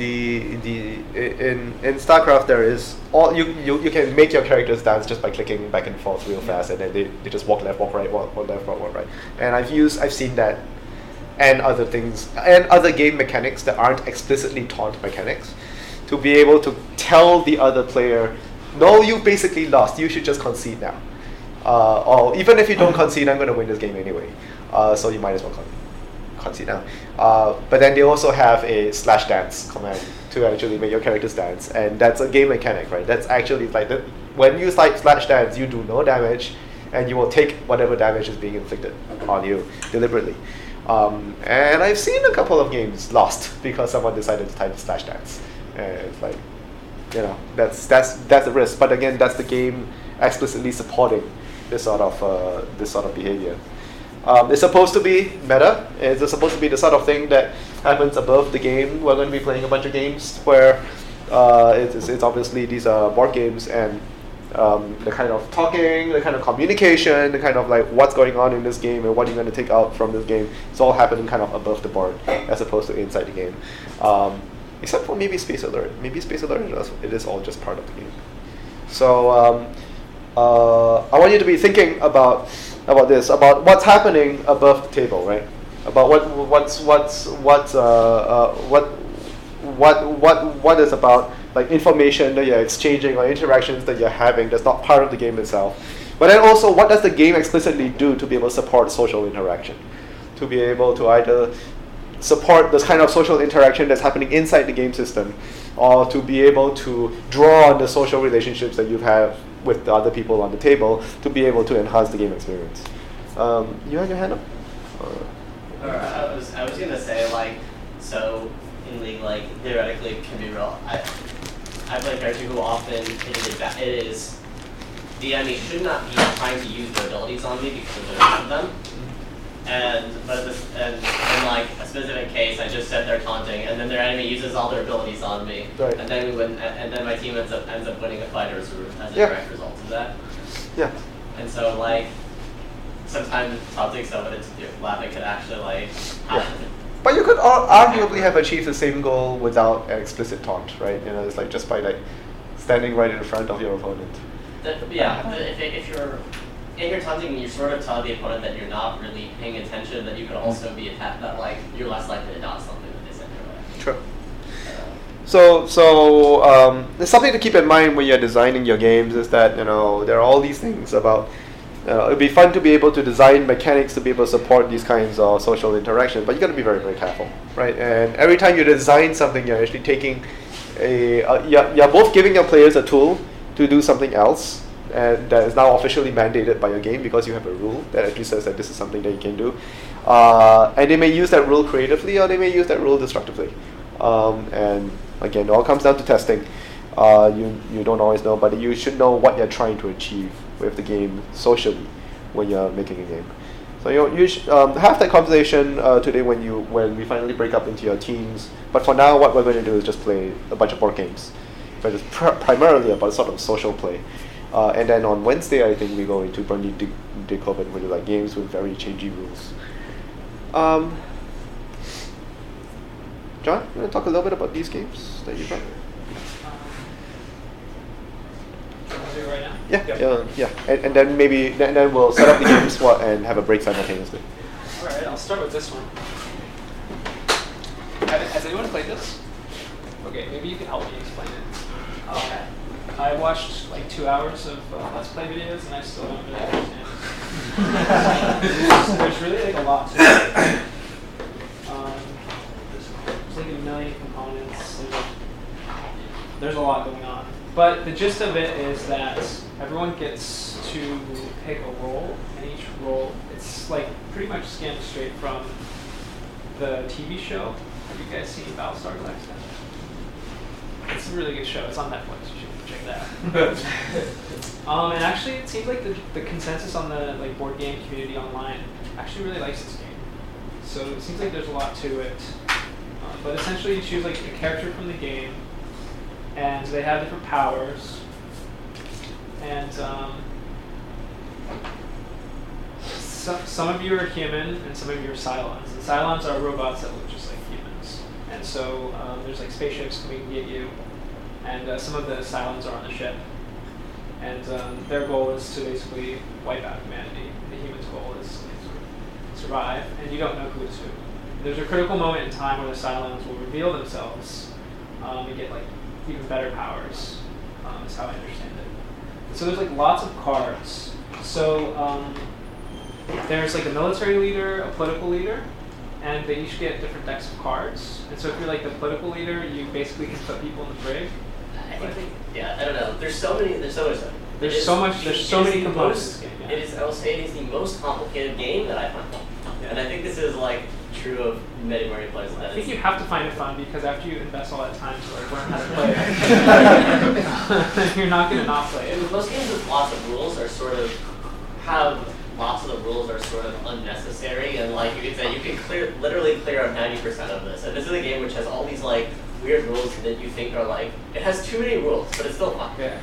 In StarCraft there is you can make your characters dance just by clicking back and forth real fast, and then they just walk left, walk right, walk left, walk right. And I've seen that, and other things, and other game mechanics that aren't explicitly taunt mechanics, to be able to tell the other player, no, you basically lost. You should just concede now. Or even if you don't concede, I'm going to win this game anyway. So you might as well can't see now. But then they also have a /dance command to actually make your characters dance, and that's a game mechanic, right? That's actually like when you /dance, you do no damage, and you will take whatever damage is being inflicted on you deliberately. And I've seen a couple of games lost because someone decided to type /dance, and it's like, you know, that's the risk. But again, that's the game explicitly supporting this sort of behavior. It's supposed to be meta. It's supposed to be the sort of thing that happens above the game. We're going to be playing a bunch of games where it's obviously these are board games, and the kind of talking, the kind of communication, the kind of like what's going on in this game and what you're going to take out from this game, it's all happening kind of above the board as opposed to inside the game. Except for maybe Space Alert. Maybe Space Alert, it is all just part of the game. So I want you to be thinking about this, about what's happening above the table, right? About what is about like information that you're exchanging or interactions that you're having that's not part of the game itself. But then also, what does the game explicitly do to be able to support social interaction? To be able to either support this kind of social interaction that's happening inside the game system, or to be able to draw on the social relationships that you have with the other people on the table to be able to enhance the game experience. You had your hand up? I was gonna say, like, so in League, like, theoretically it can be real. I play a character who often it is the enemy should not be trying to use their abilities on me because I don't have them. But in like a specific case, I just sit there taunting, and then their enemy uses all their abilities on me, right. And then we win, and then my team ends up winning a fight as a direct result of that. Yeah. And so like sometimes taunting someone into laughing could actually like happen. Yeah. But you could arguably have achieved the same goal without an explicit taunt, right? You know, it's like just by like standing right in front of your opponent. If you're in your taunting, you sort of tell the opponent that you're not really paying attention, that you could also be attacked, that like you're less likely to dodge something that they send your way. True. So there's something to keep in mind when you're designing your games is that, you know, there are all these things about it'd be fun to be able to design mechanics to be able to support these kinds of social interactions, but you got to be very, very careful, right? And every time you design something, you're actually taking you're both giving your players a tool to do something else, and that is now officially mandated by your game because you have a rule that actually says that this is something that you can do. And they may use that rule creatively, or they may use that rule destructively. And again, it all comes down to testing. You don't always know, but you should know what you're trying to achieve with the game socially when you're making a game. So you should have that conversation today when we finally break up into your teams. But for now, what we're going to do is just play a bunch of board games. But it's primarily about sort of social play. And then on Wednesday, I think we go into Burnley Decoded, which is like games with very changey rules. John, you want to talk a little bit about these games that you brought? Right now? Yeah. And then maybe then we'll set up the games and have a break simultaneously. All right, I'll start with this one. Has anyone played this? Okay, maybe you can help me explain it. Okay. I watched like 2 hours of Let's Play videos, and I still don't really understand it. There's really like a lot to it. There's like a million components. There's a lot going on. But the gist of it is that everyone gets to pick a role, and each role, it's like pretty much scanned straight from the TV show. Have you guys seen Battlestar Galactica? It's a really good show. It's on Netflix. You should check that out. And actually, it seems like the consensus on the like board game community online actually really likes this game. So it seems like there's a lot to it. But essentially, you choose like a character from the game, and they have different powers. And some of you are human, and some of you are Cylons. And Cylons are robots that look just like humans. And so there's like spaceships coming to get you, and some of the Cylons are on the ship. And their goal is to basically wipe out humanity. The humans' goal is to survive, and you don't know who is who. There's a critical moment in time where the Cylons will reveal themselves and get like even better powers, is how I understand it. So there's like lots of cards. So there's like a military leader, a political leader, and they each get different decks of cards. And so if you're like the political leader, you basically can put people in the brig. I think I don't know. There's so much stuff. There's so many components. It is. I will say it is the most complicated game that I find fun. Yeah. And I think this is like true of many players. I think you have to find it fun because after you invest all that time to learn how to play it, you're not going to not play it. Most games with lots of rules are sort of lots of the rules are sort of unnecessary, and like you could say, you can literally clear out 90% of this. And this is a game which has all these like weird rules that you think are like, it has too many rules, but it's still fun. Yeah.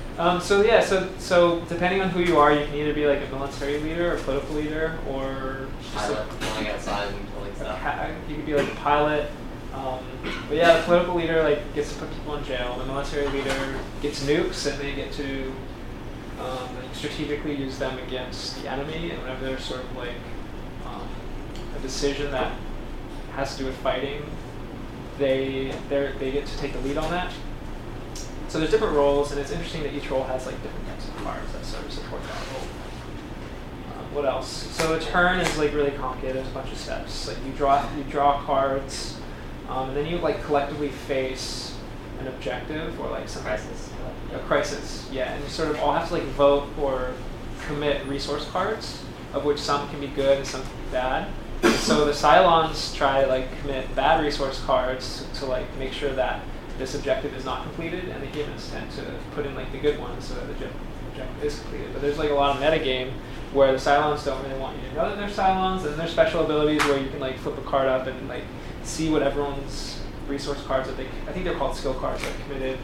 So depending on who you are, you can either be like a military leader, or a political leader, or just going outside and killing stuff. You could be like a pilot. But yeah, the political leader like gets to put people in jail. The military leader gets nukes, and they get to strategically use them against the enemy. And whenever there's sort of like a decision that has to do with fighting, they get to take the lead on that. So there's different roles, and it's interesting that each role has like different types of cards that sort of support that role. What else? So a turn is like really complicated. There's a bunch of steps. Like you draw cards, and then you like collectively face an objective or like some crisis. A crisis, yeah. And you sort of all have to like vote or commit resource cards, of which some can be good and some can be bad. So the Cylons try to like commit bad resource cards to like make sure that this objective is not completed, and the humans tend to put in like the good ones so that the objective is completed. But there's like a lot of metagame where the Cylons don't really want you to know that they're Cylons, and there's special abilities where you can like flip a card up and like see what everyone's resource cards that I think they're called skill cards, like committed.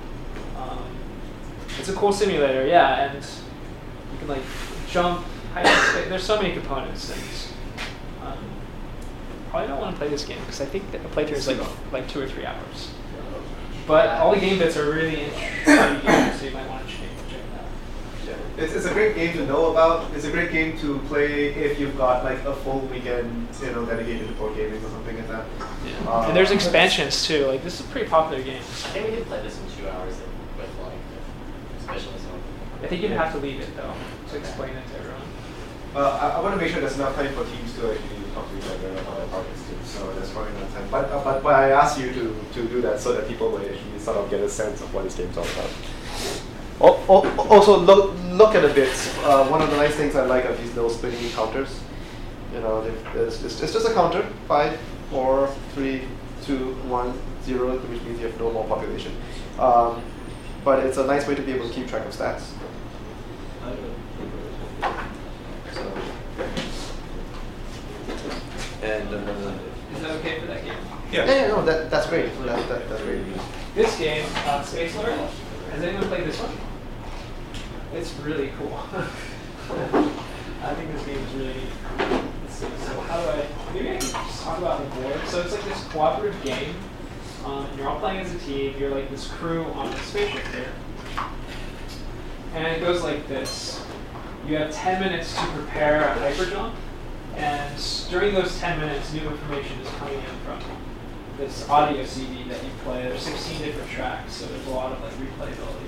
It's a cool simulator, yeah, and you can like jump. There's so many components, and probably don't want to play this game because I think that the playthrough is like 2 or 3 hours. But all the game bits are really interesting, so you might want to check that out. Yeah. It's a great game to know about. It's a great game to play if you've got like a full weekend, dedicated to board gaming or something like that. Yeah. And there's expansions too. Like this is a pretty popular game. I think we could play this in 2 hours with like specialists. I think you'd have to leave it though to explain it to everyone. I want to make sure there's enough time for teams to actually talk to each other about their projects too. So there's probably enough time. But I asked you to do that so that people will actually sort of get a sense of what this game's all about. Also, look at the bits. One of the nice things I like are these little splitting counters. It's just a counter: 5, 4, 3, 2, 1, 0, which means you have no more population. But it's a nice way to be able to keep track of stats. And is that okay for that game? Yeah, no, that's great. That's great. This game, Space Lord, has anyone played this one? It's really cool. I think this game is really neat. Let's see, so maybe I can just talk about the board. So it's like this cooperative game. You're all playing as a team. You're like this crew on a spaceship here. And it goes like this. You have 10 minutes to prepare a hyper jump. And during those 10 minutes, new information is coming in from this audio CD that you play. There's 16 different tracks, so there's a lot of like replayability.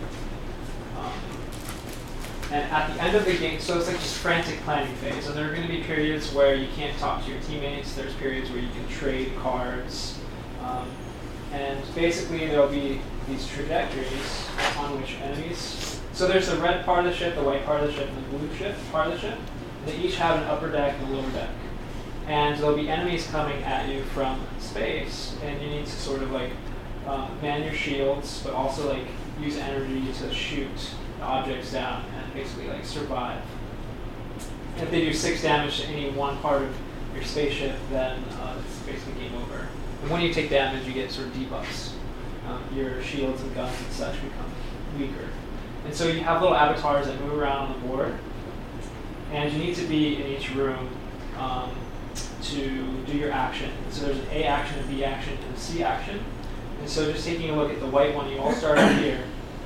And at the end of the game, so it's like this frantic planning phase. And there are going to be periods where you can't talk to your teammates. There's periods where you can trade cards. And basically, there'll be these trajectories on which enemies. So there's the red part of the ship, the white part of the ship, and the blue part of the ship. They each have an upper deck and a lower deck. And there'll be enemies coming at you from space, and you need to sort of like man your shields, but also like use energy to shoot the objects down and basically like survive. If they do 6 damage to any one part of your spaceship, then it's basically game over. And when you take damage, you get sort of debuffs. Your shields and guns and such become weaker. And so you have little avatars that move around on the board. And you need to be in each room to do your action. So there's an A action, a B action, and a C action. And so just taking a look at the white one, you all start up here.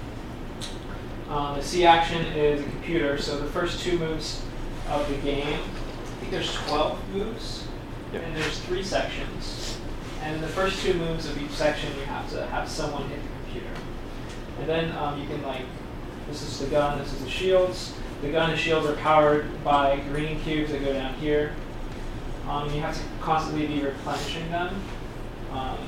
The C action is a computer, so the first 2 moves of the game, I think there's 12 moves, and there's 3 sections. And in the first 2 moves of each section, you have to have someone hit the computer. And then you can this is the gun, this is the shields. The gun and shields are powered by green cubes that go down here. You have to constantly be replenishing them. Let's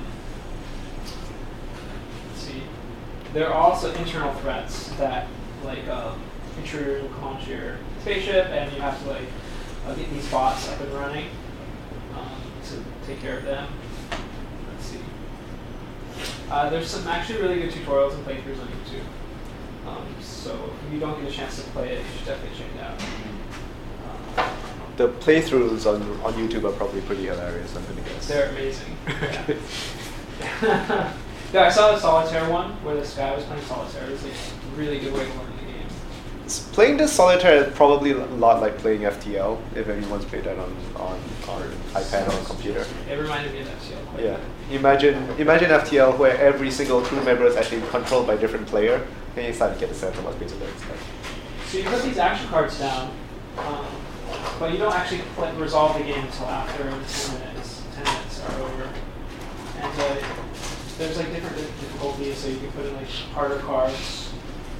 see. There are also internal threats that, like, intruders will come onto your spaceship, and you have to get these bots up and running to take care of them. Let's see. There's some actually really good tutorials and playthroughs on YouTube. So if you don't get a chance to play it, you should definitely check it out. The playthroughs on YouTube are probably pretty hilarious, I'm gonna guess. They're amazing. Yeah. Yeah, I saw the Solitaire one where this guy was playing Solitaire. It was like a really good way to learn the game. Playing this Solitaire is probably a lot like playing FTL, if anyone's played that on iPad or on computer. It reminded me of FTL quite Yeah. Imagine FTL where every single crew member is actually controlled by a different player, and you start to get a sense of what basically it's like. So you put these action cards down, but you don't actually resolve the game until after 10 minutes. 10 minutes are over. And there's like different difficulties, so you can put in like harder cards.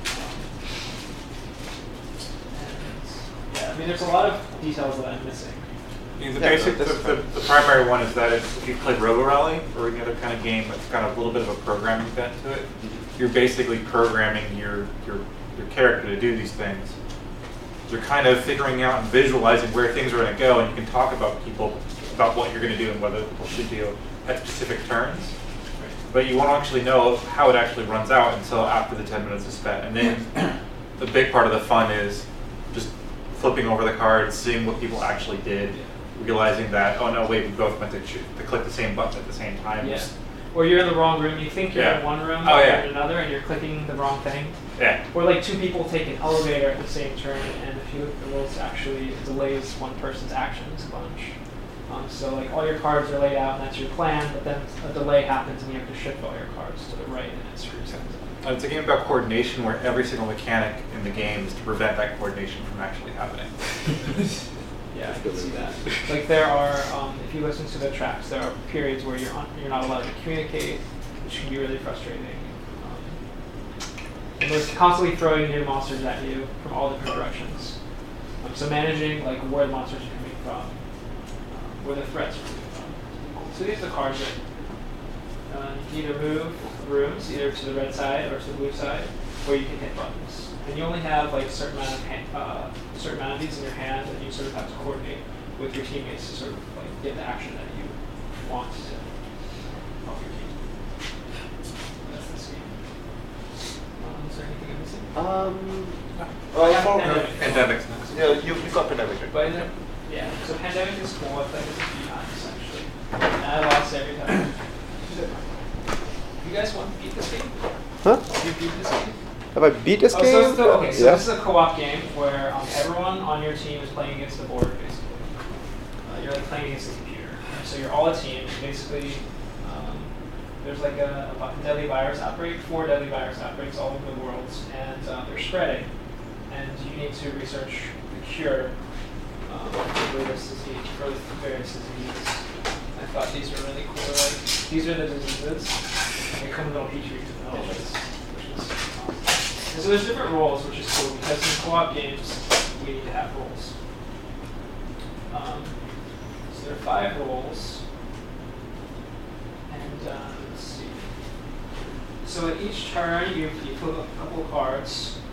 And yeah, I mean there's a lot of details that I'm missing. The primary one is that if you play Robo Rally or any other kind of game that's got a little bit of a programming bent to it, you're basically programming your character to do these things. You're kind of figuring out and visualizing where things are going to go, and you can talk about what you're going to do and whether people should do at specific turns. But you won't actually know how it actually runs out until after the 10 minutes is spent. And then the big part of the fun is just flipping over the cards, seeing what people actually did, realizing that, oh no, wait, we both went to click the same button at the same time. Yeah. Or you're in the wrong room, you think you're in one room, but you're in another, and you're clicking the wrong thing. Yeah. Or like two people take an elevator at the same turn, and if you look at the rules, actually it delays one person's actions a bunch. So like all your cards are laid out, and that's your plan, but then a delay happens, and you have to shift all your cards to the right, and it screws things up. It's a game about coordination where every single mechanic in the game is to prevent that coordination from actually happening. Yeah, I can see that. Like there are, if you listen to the tracks, there are periods where you're not allowed to communicate, which can be really frustrating. And they're constantly throwing new monsters at you from all different directions. So managing like where the monsters are coming from, where the threats are coming from. So these are the cards that you can either move rooms, either to the red side or to the blue side, or you can hit buttons. And you only have like a certain amount of these in your hand, and you sort of have to coordinate with your teammates to sort of like get the action that you want to help your team. That's this game. Is there anything I'm missing? Pandemic. Yeah, you've got Pandemic. But yeah, so Pandemic is cool. I think it's a few times actually, and I lost every time. You guys want to beat this game? Huh? You beat this game? Have I beat this game? So this is a co-op game where everyone on your team is playing against the board, basically. You're like playing against the computer. So you're all a team. Basically, there's like a deadly virus outbreak, 4 deadly virus outbreaks all over the world, and they're spreading. And you need to research the cure for this disease, for the various diseases. I thought these were really cool. Like, these are the diseases. They come in little petri dishes. And so there's different roles, which is cool, because in co-op games, we need to have roles. So there are 5 roles. And let's see. So at each turn, you flip a couple of cards.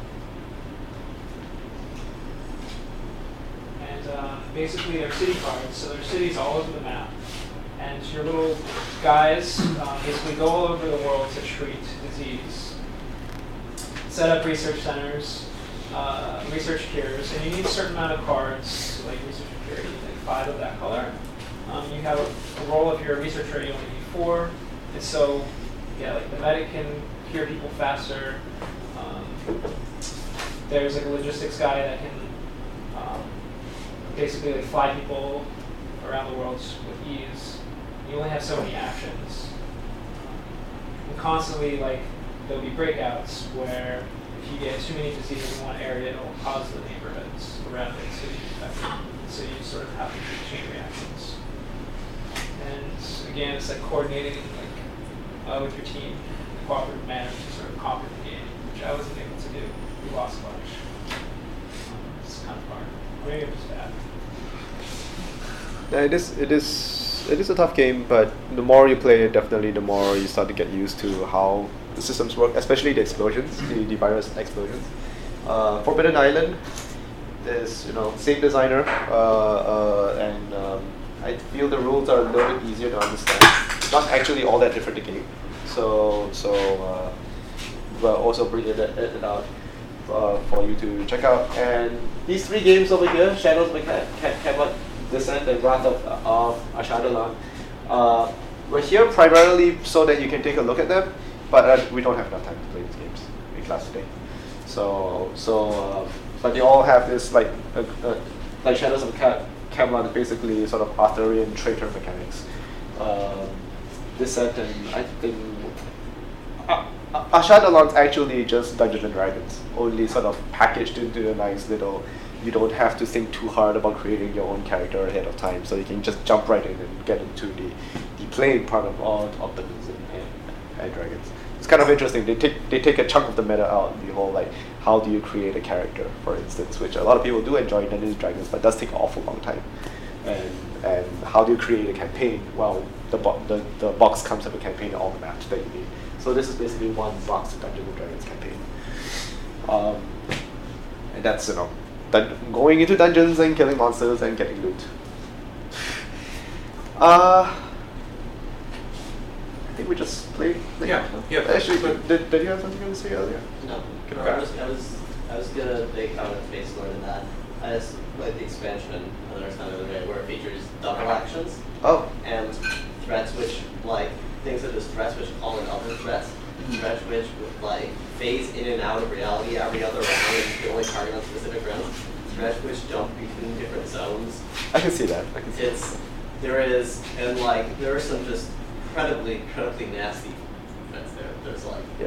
And basically, they're city cards, so there are cities all over the map. And your little guys basically go all over the world to treat disease. Set up research centers, research cures, and you need a certain amount of cards, like research cure, you need like 5 of that color. You have a role if you're a researcher, you only need 4. And so, yeah, like the medic can cure people faster. There's like a logistics guy that can basically like fly people around the world with ease. You only have so many actions. And constantly, like, there'll be breakouts where if you get too many diseases in one area, it'll cause the neighborhoods around it to be affected. So you sort of have to do chain reactions. And again, it's like coordinating like with your team in a cooperative manner to sort of conquer the game, which I wasn't able to do. We lost a bunch. It's kind of hard. Maybe it was bad. It is a tough game, but the more you play it, definitely the more you start to get used to how the systems work, especially the explosions, the virus explosions. Forbidden Island is same designer, and I feel the rules are a little bit easier to understand. It's not actually all that different a game, so we'll also bring it out for you to check out. And these 3 games over here, Shadows of Camelot, Descent, and Wrath of Ashadalan, we're here primarily so that you can take a look at them, but we don't have enough time to play these games in class today. But they all have this like Shadows of Camelot is basically sort of Arthurian traitor mechanics. Descent, and I think Ashadalan's actually just Dungeons and Dragons, only sort of packaged into a nice little. You don't have to think too hard about creating your own character ahead of time, so you can just jump right in and get into the playing part of all of Dungeons and Dragons. It's kind of interesting. They take a chunk of the meta out, the whole like how do you create a character, for instance, which a lot of people do enjoy in Dungeons and Dragons, but does take an awful long time. And how do you create a campaign? Well, the box comes with a campaign and all the maps that you need. So this is basically one box of Dungeons and Dragons campaign. And that's going into dungeons and killing monsters and getting loot. I think we just played. Yeah. Actually, did you have something to say earlier? No. Okay. I was gonna make comments based on that. I just like the expansion I understand the other day where it features double actions. Oh. And threats which things such as threats which call in other threats. Threats which phase in and out of reality every other round and can only target on specific rounds. Threats which jump between different zones. I can see that. There are some just incredibly nasty threats there. There's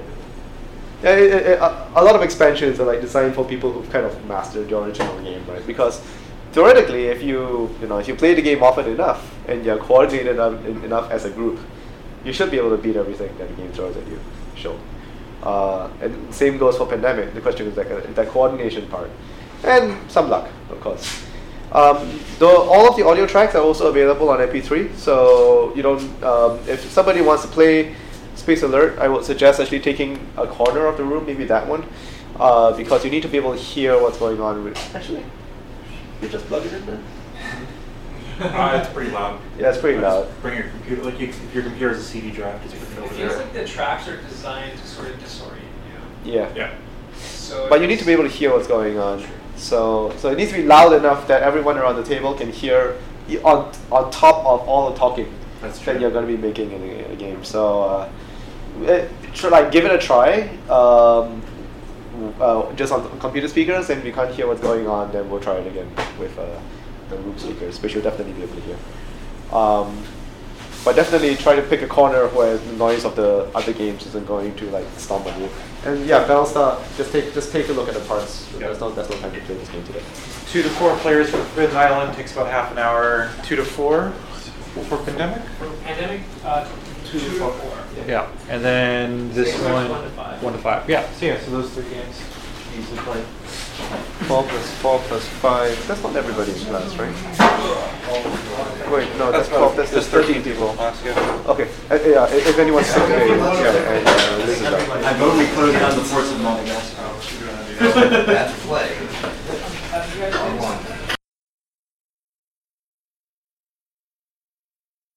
a lot of expansions are designed for people who've kind of mastered the original game, right? Because theoretically, if you play the game often enough and you're coordinated enough as a group, you should be able to beat everything that the game throws at you. Sure. And same goes for Pandemic. The question is that coordination part, and some luck, of course. All of the audio tracks are also available on MP3. So if somebody wants to play Space Alert, I would suggest actually taking a corner of the room, maybe that one, because you need to be able to hear what's going on. Actually, you just plug it in there. It's pretty loud. Yeah, it's pretty loud. Bring your computer, if your computer has a CD drive, just put it over there. It feels like the tracks are designed to sort of disorient you. Yeah. So but you need to be able to hear what's going on. So it needs to be loud enough that everyone around the table can hear on top of all the talking that you're going to be making in a game. So give it a try. Just on computer speakers, and if you can't hear what's going on, then we'll try it again with the room speakers, which you'll definitely be able to hear. But definitely try to pick a corner where the noise of the other games isn't going to stomp on you. And yeah, Battlestar, just take a look at the parts. There's no time to play this game today. 2 to 4 players for Forbidden Island takes about half an hour. 2 to 4 for Pandemic. For Pandemic, 2 to 4. Yeah, and then this one 1 to 5. 1 to 5. Yeah. So those 3 games easily played. 4 plus 4 plus 5. That's not everybody in class, right? Wait, no, that's 12. That's 13 people. Okay. Yeah, if anyone's sick today, this is I vote we close down the ports of Madagascar. That's play.